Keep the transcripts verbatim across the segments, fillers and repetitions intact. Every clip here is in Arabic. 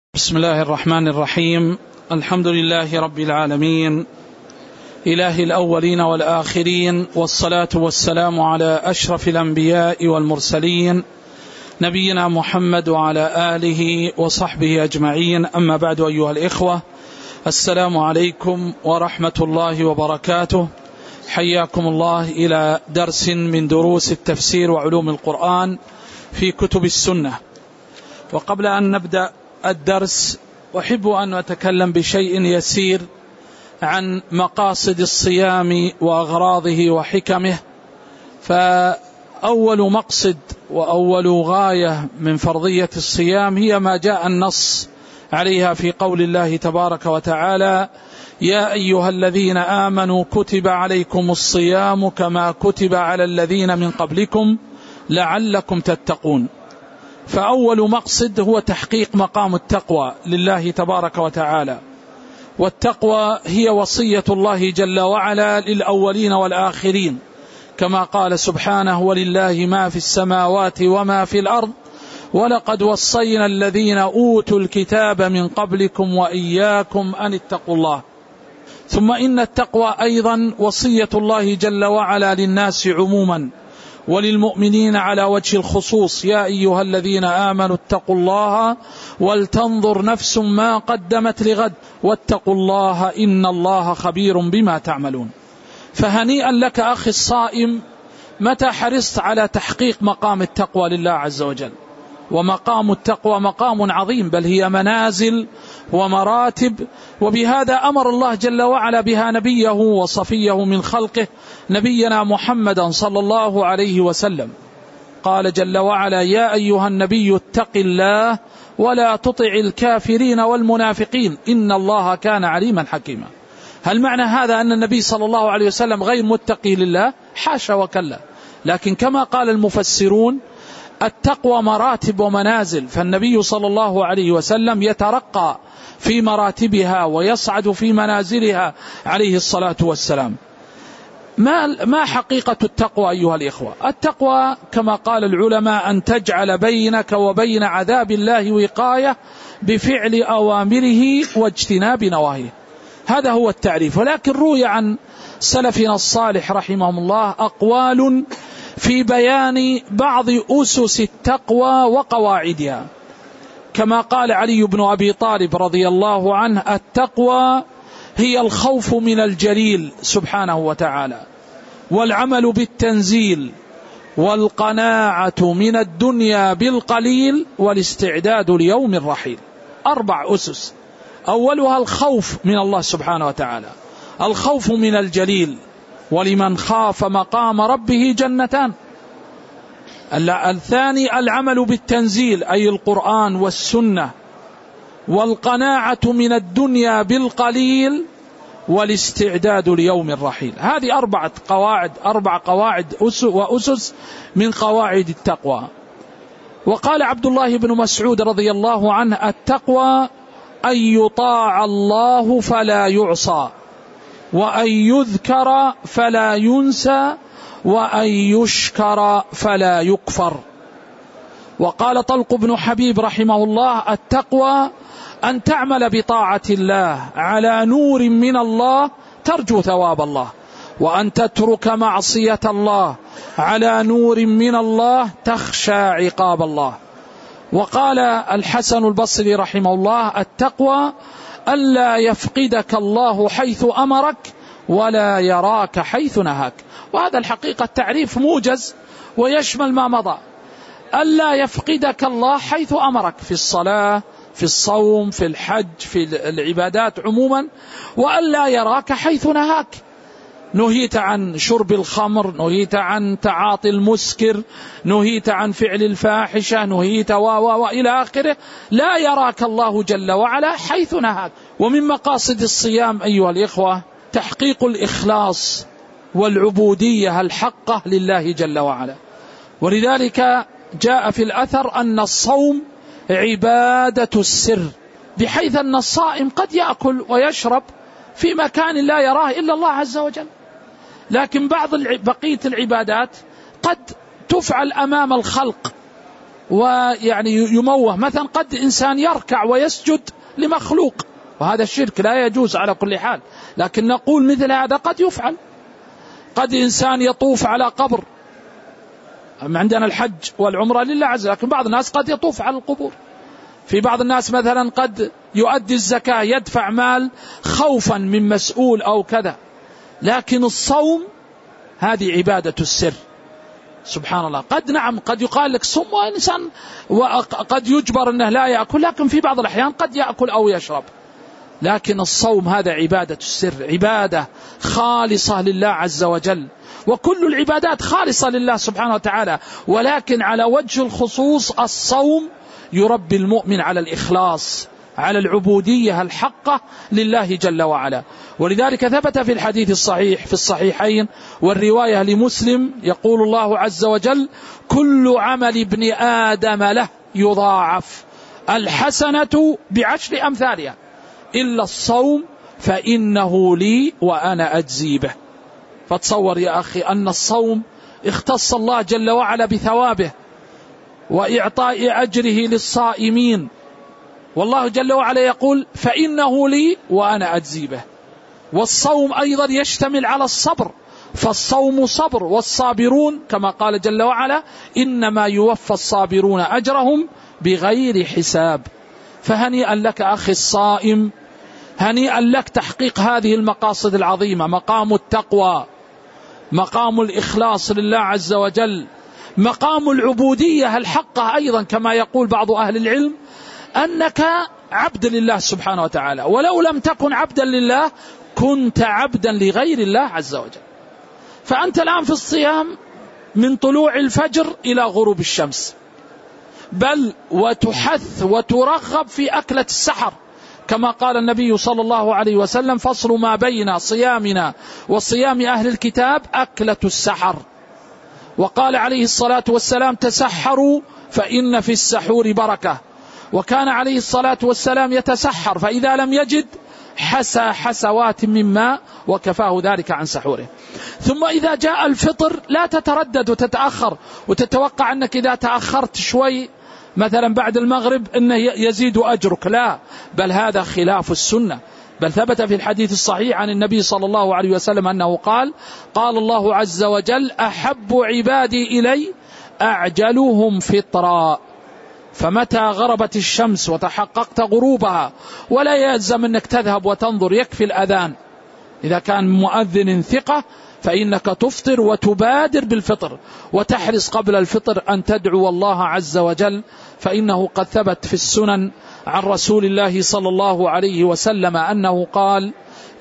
بسم الله الرحمن الرحيم. الحمد لله رب العالمين، إله الأولين والآخرين، والصلاة والسلام على أشرف الأنبياء والمرسلين نبينا محمد وعلى آله وصحبه أجمعين. أما بعد، أيها الإخوة، السلام عليكم ورحمة الله وبركاته. حياكم الله إلى درس من دروس التفسير وعلوم القرآن في كتب السنة. وقبل أن نبدأ الدرس أحب أن أتكلم بشيء يسير عن مقاصد الصيام وأغراضه وحكمه. فأول مقصد وأول غاية من فرضية الصيام هي ما جاء النص عليها في قول الله تبارك وتعالى: يا أيها الذين آمنوا كتب عليكم الصيام كما كتب على الذين من قبلكم لعلكم تتقون. فأول مقصد هو تحقيق مقام التقوى لله تبارك وتعالى، والتقوى هي وصية الله جل وعلا للأولين والآخرين، كما قال سبحانه: ولله ما في السماوات وما في الأرض ولقد وصينا الذين أوتوا الكتاب من قبلكم وإياكم أن اتقوا الله. ثم إن التقوى أيضا وصية الله جل وعلا للناس عموما وللمؤمنين على وجه الخصوص: يا أيها الذين آمنوا اتقوا الله ولتنظر نفس ما قدمت لغد واتقوا الله إن الله خبير بما تعملون. فهنيئا لك أخي الصائم متى حرصت على تحقيق مقام التقوى لله عز وجل. ومقام التقوى مقام عظيم، بل هي منازل ومراتب، وبهذا أمر الله جل وعلا بها نبيه وصفيه من خلقه نبينا محمدا صلى الله عليه وسلم. قال جل وعلا: يا أيها النبي اتق الله ولا تطع الكافرين والمنافقين إن الله كان عليما حكيما. هل معنى هذا أن النبي صلى الله عليه وسلم غير متقي لله؟ حاشا وكلا. لكن كما قال المفسرون: التقوى مراتب ومنازل، فالنبي صلى الله عليه وسلم يترقى في مراتبها ويصعد في منازلها عليه الصلاة والسلام. ما ما حقيقة التقوى أيها الإخوة؟ التقوى كما قال العلماء أن تجعل بينك وبين عذاب الله وقاية بفعل أوامره واجتناب نواهيه. هذا هو التعريف. ولكن روي عن سلفنا الصالح رحمهم الله أقوال في بيان بعض أسس التقوى وقواعدها، كما قال علي بن أبي طالب رضي الله عنه: التقوى هي الخوف من الجليل سبحانه وتعالى، والعمل بالتنزيل، والقناعة من الدنيا بالقليل، والاستعداد ليوم الرحيل. أربع أسس. أولها الخوف من الله سبحانه وتعالى، الخوف من الجليل، ولمن خاف مقام ربه جنتان. الثاني العمل بالتنزيل أي القرآن والسنة، والقناعة من الدنيا بالقليل، والاستعداد ليوم الرحيل. هذه أربعة قواعد أربع قواعد وأسس من قواعد التقوى. وقال عبد الله بن مسعود رضي الله عنه: التقوى أن يطاع الله فلا يعصى، وأن يذكر فلا ينسى، وأن يشكر فلا يكفر. وقال طلق بن حبيب رحمه الله: التقوى أن تعمل بطاعة الله على نور من الله ترجو ثواب الله، وأن تترك معصية الله على نور من الله تخشى عقاب الله. وقال الحسن البصري رحمه الله: التقوى ألا يفقدك الله حيث أمرك ولا يراك حيث نهاك. وهذا الحقيقة تعريف موجز ويشمل ما مضى. ألا يفقدك الله حيث أمرك في الصلاة، في الصوم، في الحج، في العبادات عموما، وألا يراك حيث نهاك. نهيت عن شرب الخمر، نهيت عن تعاطي المسكر، نهيت عن فعل الفاحشة، نهيت و و وإلى آخره. لا يراك الله جل وعلا حيث نهاك. ومن مقاصد الصيام أيها الإخوة تحقيق الإخلاص والعبودية الحقة لله جل وعلا. ولذلك جاء في الأثر أن الصوم عبادة السر، بحيث أن الصائم قد يأكل ويشرب في مكان لا يراه إلا الله عز وجل، لكن بعض بقية العبادات قد تفعل أمام الخلق ويعني يموه. مثلا قد إنسان يركع ويسجد لمخلوق، وهذا الشرك لا يجوز على كل حال، لكن نقول مثل هذا قد يفعل. قد إنسان يطوف على قبر، عندنا الحج والعمرة لله عز وجل، لكن بعض الناس قد يطوف على القبور. في بعض الناس مثلا قد يؤدي الزكاة، يدفع مال خوفا من مسؤول أو كذا. لكن الصوم هذه عبادة السر، سبحان الله. قد نعم قد يقال لك صم، وإنسان وقد يجبر أنه لا يأكل، لكن في بعض الأحيان قد يأكل أو يشرب. لكن الصوم هذا عبادة السر، عبادة خالصة لله عز وجل، وكل العبادات خالصة لله سبحانه وتعالى، ولكن على وجه الخصوص الصوم يربي المؤمن على الإخلاص، على العبودية الحقة لله جل وعلا. ولذلك ثبت في الحديث الصحيح في الصحيحين والرواية لمسلم، يقول الله عز وجل: كل عمل ابن آدم له يضاعف، الحسنة بعشر أمثالها إلا الصوم فإنه لي وأنا أجزي به. فتصور يا أخي أن الصوم اختص الله جل وعلا بثوابه وإعطاء أجره للصائمين، والله جل وعلا يقول فإنه لي وأنا أجزي به. والصوم أيضا يشتمل على الصبر، فالصوم صبر، والصابرون كما قال جل وعلا: إنما يوفى الصابرون أجرهم بغير حساب. فهنيئا لك أخي الصائم، هنيئا لك تحقيق هذه المقاصد العظيمة، مقام التقوى، مقام الإخلاص لله عز وجل، مقام العبودية الحقة أيضا، كما يقول بعض أهل العلم أنك عبد لله سبحانه وتعالى، ولو لم تكن عبدا لله كنت عبدا لغير الله عز وجل. فأنت الآن في الصيام من طلوع الفجر إلى غروب الشمس، بل وتحث وترغب في أكلة السحر، كما قال النبي صلى الله عليه وسلم: فصل ما بين صيامنا وصيام أهل الكتاب أكلة السحر. وقال عليه الصلاة والسلام: تسحروا فإن في السحور بركة. وكان عليه الصلاة والسلام يتسحر، فإذا لم يجد حسى حسوات من ماء وكفاه ذلك عن سحوره. ثم إذا جاء الفطر لا تتردد وتتأخر وتتوقع أنك إذا تأخرت شوي مثلا بعد المغرب أنه يزيد أجرك، لا، بل هذا خلاف السنة. بل ثبت في الحديث الصحيح عن النبي صلى الله عليه وسلم أنه قال: قال الله عز وجل: أحب عبادي إلي أعجلهم فطرا. فمتى غربت الشمس وتحققت غروبها، ولا يلزم أنك تذهب وتنظر، يكفي الأذان، إذا كان مؤذن ثقة فإنك تفطر وتبادر بالفطر، وتحرص قبل الفطر أن تدعو الله عز وجل، فإنه قد ثبت في السنن عن رسول الله صلى الله عليه وسلم أنه قال: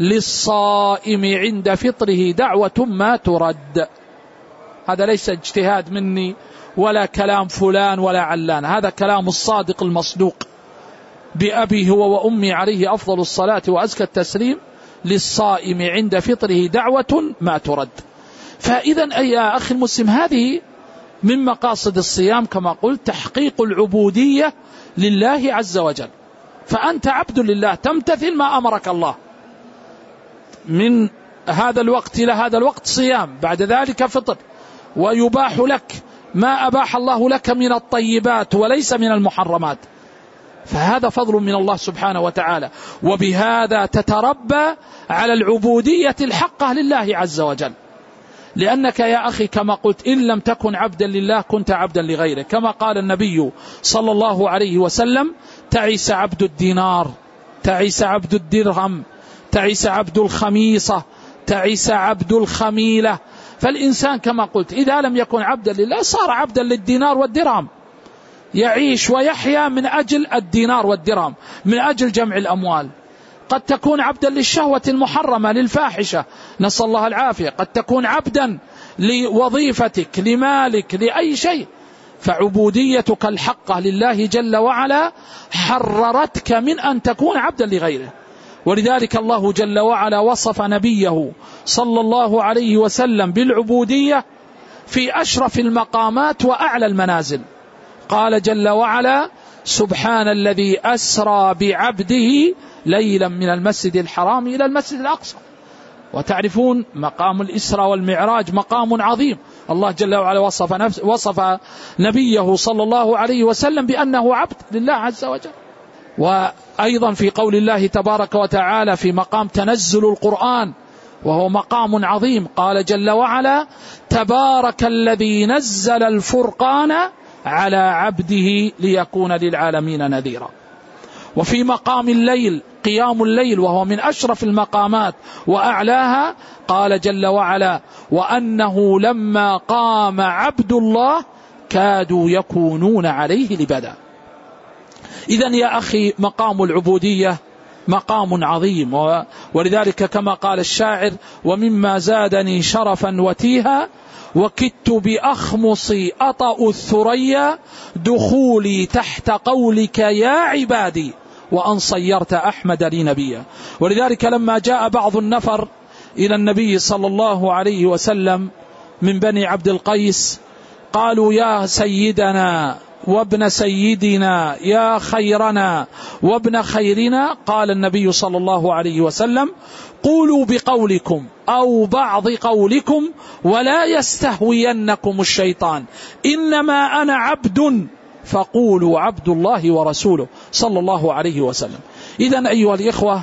للصائم عند فطره دعوة ما ترد. هذا ليس اجتهاد مني ولا كلام فلان ولا علان، هذا كلام الصادق المصدوق بأبي هو وأمي عليه أفضل الصلاة وأزكى التسليم: للصائم عند فطره دعوة ما ترد. فإذا يا أخي المسلم، هذه من مقاصد الصيام كما قلت تحقيق العبودية لله عز وجل. فأنت عبد لله، تمتثل ما أمرك الله، من هذا الوقت إلى هذا الوقت صيام، بعد ذلك فطر، ويباح لك ما أباح الله لك من الطيبات وليس من المحرمات. فهذا فضل من الله سبحانه وتعالى، وبهذا تتربى على العبودية الحقة لله عز وجل. لأنك يا أخي كما قلت إن لم تكن عبدا لله كنت عبدا لغيره، كما قال النبي صلى الله عليه وسلم: تعيس عبد الدينار، تعيس عبد الدرهم، تعيس عبد الخميصة، تعيس عبد الخميلة. فالإنسان كما قلت إذا لم يكن عبدا لله صار عبدا للدينار والدرهم، يعيش ويحيا من أجل الدينار والدرهم، من أجل جمع الأموال. قد تكون عبدا للشهوة المحرمة للفاحشة، نسأل الله العافية. قد تكون عبدا لوظيفتك، لمالك، لأي شيء. فعبوديتك الحقة لله جل وعلا حررتك من أن تكون عبدا لغيره. ولذلك الله جل وعلا وصف نبيه صلى الله عليه وسلم بالعبودية في أشرف المقامات وأعلى المنازل. قال جل وعلا: سبحان الذي أسرى بعبده ليلا من المسجد الحرام إلى المسجد الأقصى. وتعرفون مقام الإسراء والمعراج مقام عظيم، الله جل وعلا وصف, نفس وصف نبيه صلى الله عليه وسلم بأنه عبد لله عز وجل. وأيضا في قول الله تبارك وتعالى في مقام تنزل القرآن وهو مقام عظيم، قال جل وعلا تبارك الذي نزل الفرقان على عبده ليكون للعالمين نذيرا. وفي مقام الليل قيام الليل وهو من أشرف المقامات وأعلاها، قال جل وعلا وأنه لما قام عبد الله كادوا يكونون عليه لبدا. إذن يا أخي مقام العبودية مقام عظيم، ولذلك كما قال الشاعر ومما زادني شرفا وتيها وكدت بأخمصي أطأ الثريا دخولي تحت قولك يا عبادي وأن صيرت أحمد لي نبيا. ولذلك لما جاء بعض النفر إلى النبي صلى الله عليه وسلم من بني عبد القيس قالوا يا سيدنا وابن سيدنا يا خيرنا وابن خيرنا، قال النبي صلى الله عليه وسلم قولوا بقولكم أو بعض قولكم ولا يستهوينكم الشيطان إنما أنا عبد فقولوا عبد الله ورسوله صلى الله عليه وسلم. إذن أيها الإخوة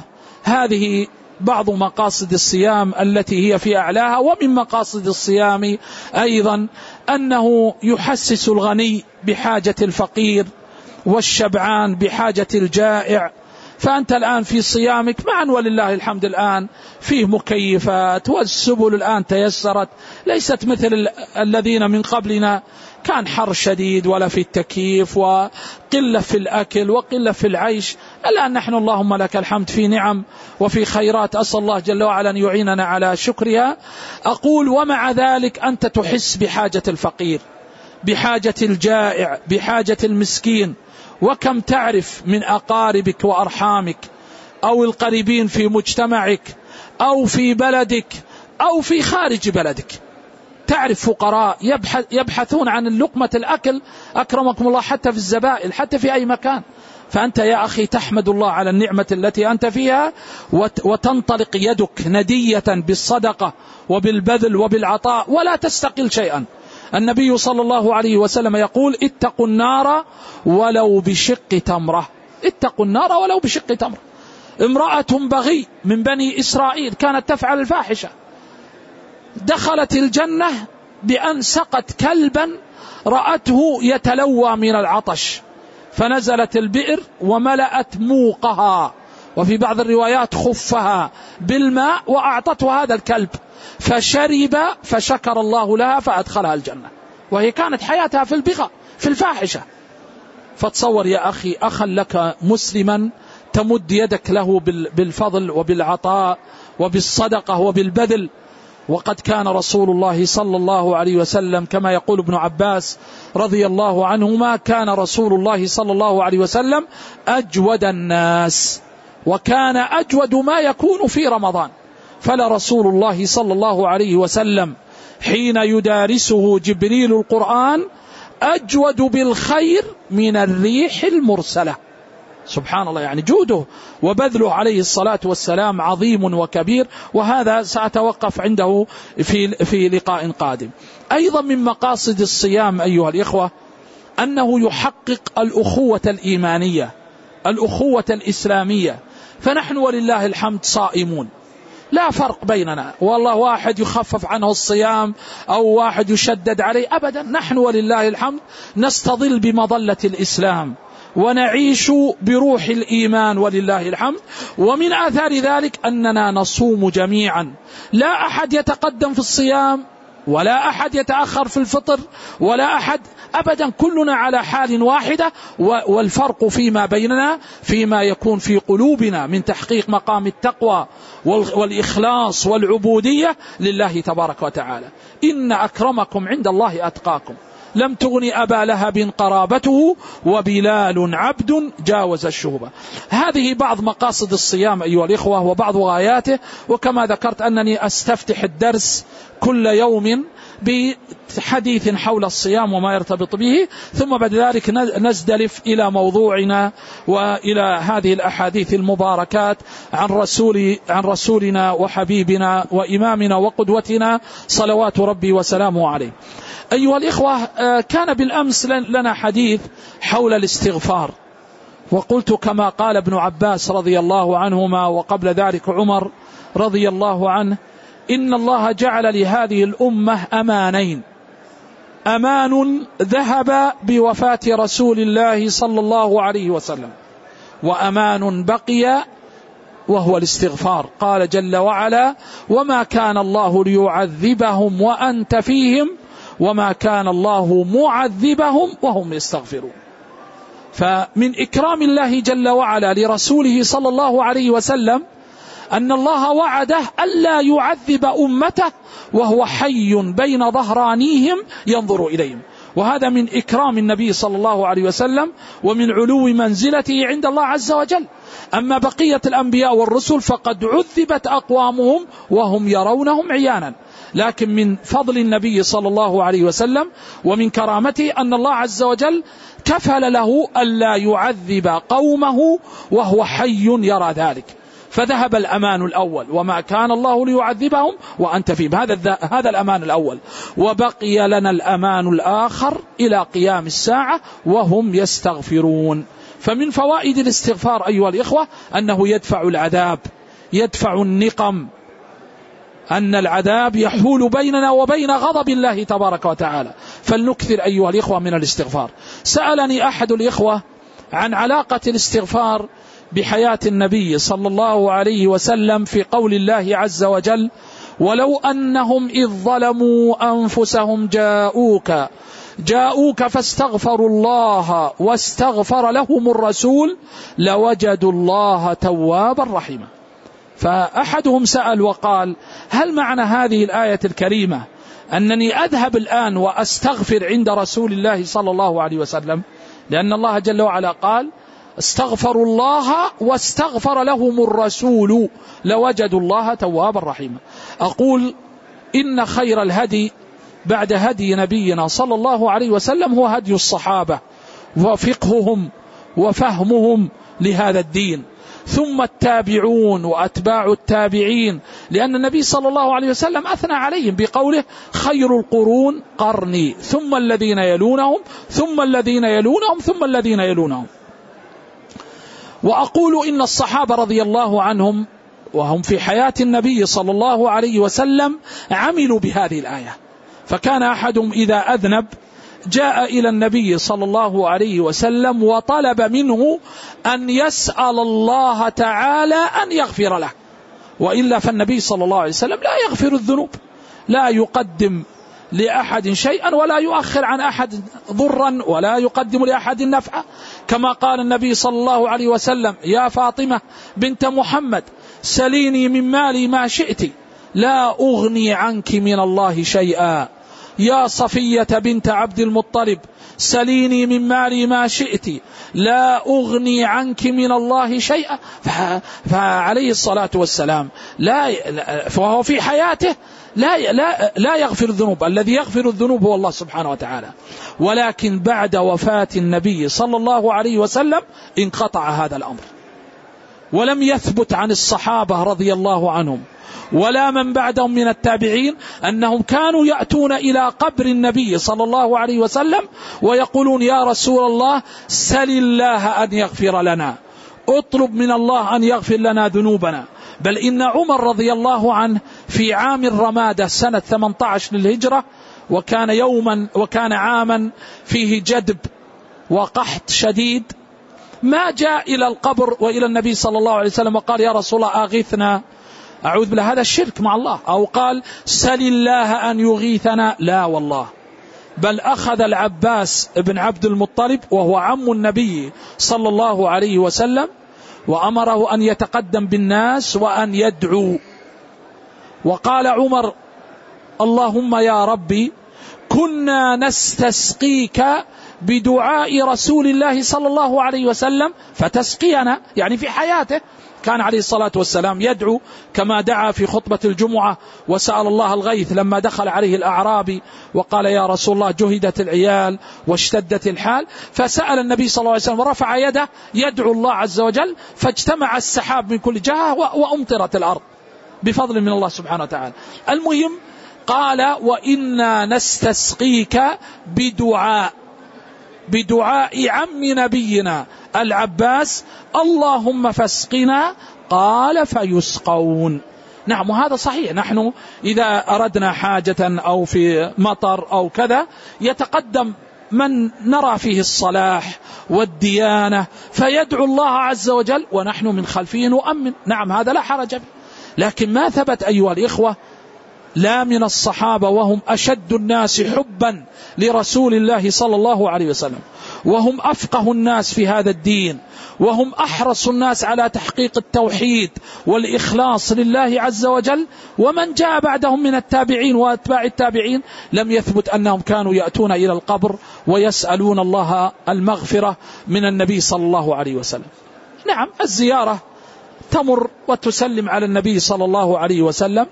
هذه بعض مقاصد الصيام التي هي في أعلاها. ومن مقاصد الصيام أيضا أنه يحسس الغني بحاجة الفقير والشبعان بحاجة الجائع. فأنت الآن في صيامك معا ولله الحمد الآن فيه مكيفات والسبل الآن تيسرت، ليست مثل الذين من قبلنا كان حر شديد ولا في التكييف وقلة في الأكل وقلة في العيش. الآن نحن اللهم لك الحمد في نعم وفي خيرات، أسأل الله جل وعلا أن يعيننا على شكرها. أقول ومع ذلك أنت تحس بحاجة الفقير بحاجة الجائع بحاجة المسكين. وكم تعرف من أقاربك وأرحامك أو القريبين في مجتمعك أو في بلدك أو في خارج بلدك، تعرف فقراء يبحث يبحثون عن اللقمة الأكل أكرمكم الله حتى في الزبائن حتى في أي مكان. فأنت يا أخي تحمد الله على النعمة التي أنت فيها وتنطلق يدك ندية بالصدقة وبالبذل وبالعطاء ولا تستقل شيئا. النبي صلى الله عليه وسلم يقول اتقوا النار ولو بشق تمرة، اتقوا النار ولو بشق تمرة. امرأة بغي من بني إسرائيل كانت تفعل الفاحشة دخلت الجنة بأن سقت كلبا رأته يتلوى من العطش فنزلت البئر وملأت موقها وفي بعض الروايات خفها بالماء وأعطته هذا الكلب فشرب فشكر الله لها فأدخلها الجنة، وهي كانت حياتها في البغى في الفاحشة. فتصور يا أخي أخا لك مسلما تمد يدك له بالفضل وبالعطاء وبالصدقة وبالبذل. وقد كان رسول الله صلى الله عليه وسلم كما يقول ابن عباس رضي الله عنهما كان رسول الله صلى الله عليه وسلم أجود الناس، وكان أجود ما يكون في رمضان. فلرسول الله صلى الله عليه وسلم حين يدارسه جبريل القرآن أجود بالخير من الريح المرسلة. سبحان الله، يعني جوده وبذله عليه الصلاة والسلام عظيم وكبير، وهذا سأتوقف عنده في في لقاء قادم. أيضا من مقاصد الصيام أيها الإخوة أنه يحقق الأخوة الإيمانية الأخوة الإسلامية. فنحن ولله الحمد صائمون، لا فرق بيننا، والله واحد يخفف عنه الصيام أو واحد يشدد عليه أبدا، نحن ولله الحمد نستظل بمظلة الإسلام ونعيش بروح الإيمان ولله الحمد. ومن آثار ذلك أننا نصوم جميعا، لا أحد يتقدم في الصيام ولا أحد يتأخر في الفطر ولا أحد أبدا، كلنا على حال واحدة. والفرق فيما بيننا فيما يكون في قلوبنا من تحقيق مقام التقوى والإخلاص والعبودية لله تبارك وتعالى. إن أكرمكم عند الله أتقاكم. لم تغني أبا لهب قرابته وبلال عبد جاوز الشهبة. هذه بعض مقاصد الصيام أيها الإخوة وبعض غاياته. وكما ذكرت أنني أستفتح الدرس كل يوم بحديث حول الصيام وما يرتبط به، ثم بعد ذلك نزدلف إلى موضوعنا وإلى هذه الأحاديث المباركات عن رسول عن رسولنا وحبيبنا وإمامنا وقدوتنا صلوات ربي وسلامه عليه. أيها الإخوة، كان بالأمس لنا حديث حول الاستغفار، وقلت كما قال ابن عباس رضي الله عنهما وقبل ذلك عمر رضي الله عنه: إن الله جعل لهذه الأمة أمانين، أمان ذهب بوفاة رسول الله صلى الله عليه وسلم، وأمان بقي وهو الاستغفار. قال جل وعلا: وما كان الله ليعذبهم وأنت فيهم وما كان الله معذبهم وهم يستغفرون. فمن إكرام الله جل وعلا لرسوله صلى الله عليه وسلم أن الله وعده ألا يعذب أمته وهو حي بين ظهرانيهم ينظر إليهم، وهذا من إكرام النبي صلى الله عليه وسلم ومن علو منزلته عند الله عز وجل. أما بقية الأنبياء والرسل فقد عذبت أقوامهم وهم يرونهم عيانا، لكن من فضل النبي صلى الله عليه وسلم ومن كرامته أن الله عز وجل كفل له ألا يعذب قومه وهو حي يرى ذلك، فذهب الأمان الأول، وما كان الله ليعذبهم وأنت فيهم، هذا هذا الأمان الأول، وبقي لنا الأمان الآخر إلى قيام الساعة وهم يستغفرون. فمن فوائد الاستغفار أيها الإخوة أنه يدفع العذاب، يدفع النقم، أن العذاب يحول بيننا وبين غضب الله تبارك وتعالى، فلنكثر أيها الإخوة من الاستغفار. سألني أحد الإخوة عن علاقة الاستغفار بحياة النبي صلى الله عليه وسلم في قول الله عز وجل: ولو أنهم إذ ظلموا أنفسهم جاءوك جاءوك فاستغفروا الله واستغفر لهم الرسول لوجدوا الله توابا رحيما. فأحدهم سأل وقال: هل معنى هذه الآية الكريمة أنني أذهب الآن وأستغفر عند رسول الله صلى الله عليه وسلم؟ لأن الله جل وعلا قال: استغفروا الله واستغفر لهم الرسول لوجدوا الله توابا رحيما. أقول: إن خير الهدي بعد هدي نبينا صلى الله عليه وسلم هو هدي الصحابة وفقههم وفهمهم لهذا الدين، ثم التابعون وأتباع التابعين، لأن النبي صلى الله عليه وسلم أثنى عليهم بقوله: خير القرون قرني ثم الذين يلونهم ثم الذين يلونهم ثم الذين يلونهم. وأقول إن الصحابة رضي الله عنهم وهم في حياة النبي صلى الله عليه وسلم عملوا بهذه الآية، فكان أحدهم إذا أذنب جاء إلى النبي صلى الله عليه وسلم وطلب منه أن يسأل الله تعالى أن يغفر له، وإلا فالنبي صلى الله عليه وسلم لا يغفر الذنوب، لا يقدم لأحد شيئا ولا يؤخر عن أحد ضرا ولا يقدم لأحد نفعا، كما قال النبي صلى الله عليه وسلم: يا فاطمة بنت محمد سليني من مالي ما شئت لا أغني عنك من الله شيئا، يا صفية بنت عبد المطلب سليني من مالي ما شئت لا أغني عنك من الله شيئا. فعليه الصلاة والسلام لا فهو في حياته لا لا لا يغفر الذنوب، الذي يغفر الذنوب هو الله سبحانه وتعالى، ولكن بعد وفاة النبي صلى الله عليه وسلم انقطع هذا الأمر، ولم يثبت عن الصحابة رضي الله عنهم ولا من بعدهم من التابعين أنهم كانوا يأتون إلى قبر النبي صلى الله عليه وسلم ويقولون: يا رسول الله سل الله أن يغفر لنا، اطلب من الله أن يغفر لنا ذنوبنا. بل إن عمر رضي الله عنه في عام الرمادة سنة ثمانية عشر للهجرة، وكان يوما وكان عاما فيه جدب وقحط شديد، ما جاء إلى القبر وإلى النبي صلى الله عليه وسلم وقال: يا رسول الله أغيثنا، أعوذ بالله، هذا الشرك مع الله، أو قال: سل الله أن يغيثنا، لا والله، بل أخذ العباس بن عبد المطلب وهو عم النبي صلى الله عليه وسلم وأمره أن يتقدم بالناس وأن يدعو، وقال عمر: اللهم يا ربي كنا نستسقيك بدعاء رسول الله صلى الله عليه وسلم فتسقينا، يعني في حياته كان عليه الصلاة والسلام يدعو كما دعا في خطبة الجمعة وسأل الله الغيث لما دخل عليه الأعرابي وقال يا رسول الله جهدت العيال واشتدت الحال، فسأل النبي صلى الله عليه وسلم ورفع يده يدعو الله عز وجل فاجتمع السحاب من كل جهة وأمطرت الأرض بفضل من الله سبحانه وتعالى. المهم قال وإنا نستسقيك بدعاء بدعاء عم نبينا العباس اللهم فاسقنا، قال فيسقون. نعم وهذا صحيح، نحن إذا أردنا حاجة أو في مطر أو كذا يتقدم من نرى فيه الصلاح والديانة فيدعو الله عز وجل ونحن من خلفه نؤمن. نعم هذا لا حرج به، لكن ما ثبت أيها الإخوة لا من الصحابة وهم أشد الناس حبا لرسول الله صلى الله عليه وسلم وهم أفقه الناس في هذا الدين وهم أحرص الناس على تحقيق التوحيد والإخلاص لله عز وجل، ومن جاء بعدهم من التابعين وأتباع التابعين لم يثبت أنهم كانوا يأتون إلى القبر ويسألون الله المغفرة من النبي صلى الله عليه وسلم. نعم الزيارة تمر وتسلم على النبي صلى الله عليه وسلم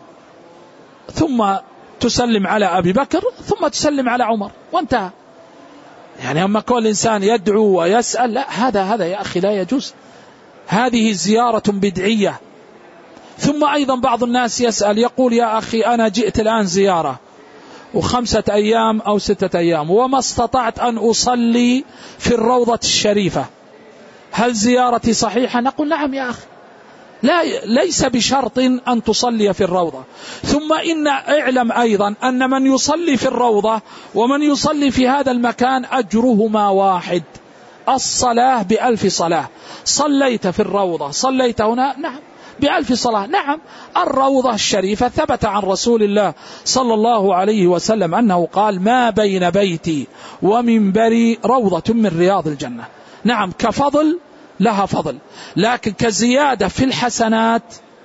ثم تسلم على أبي بكر ثم تسلم على عمر وانتهى. يعني أما كل إنسان يدعو ويسأل لا، هذا هذا يا أخي لا يجوز، هذه زيارة بدعية. ثم أيضا بعض الناس يسأل يقول يا أخي أنا جئت الآن زيارة وخمسة أيام أو ستة أيام وما استطعت أن أصلي في الروضة الشريفة، هل زيارتي صحيحة؟ نقول نعم يا أخي، لا ليس بشرط أن تصلي في الروضة. ثم إن اعلم أيضا أن من يصلي في الروضة ومن يصلي في هذا المكان أجرهما واحد، الصلاة بألف صلاة. صليت في الروضة صليت هنا نعم بألف صلاة. نعم الروضة الشريفة ثبت عن رسول الله صلى الله عليه وسلم أنه قال ما بين بيتي ومنبري روضة من رياض الجنة. نعم كفضل لها فضل، لكن كزيادة في الحسنات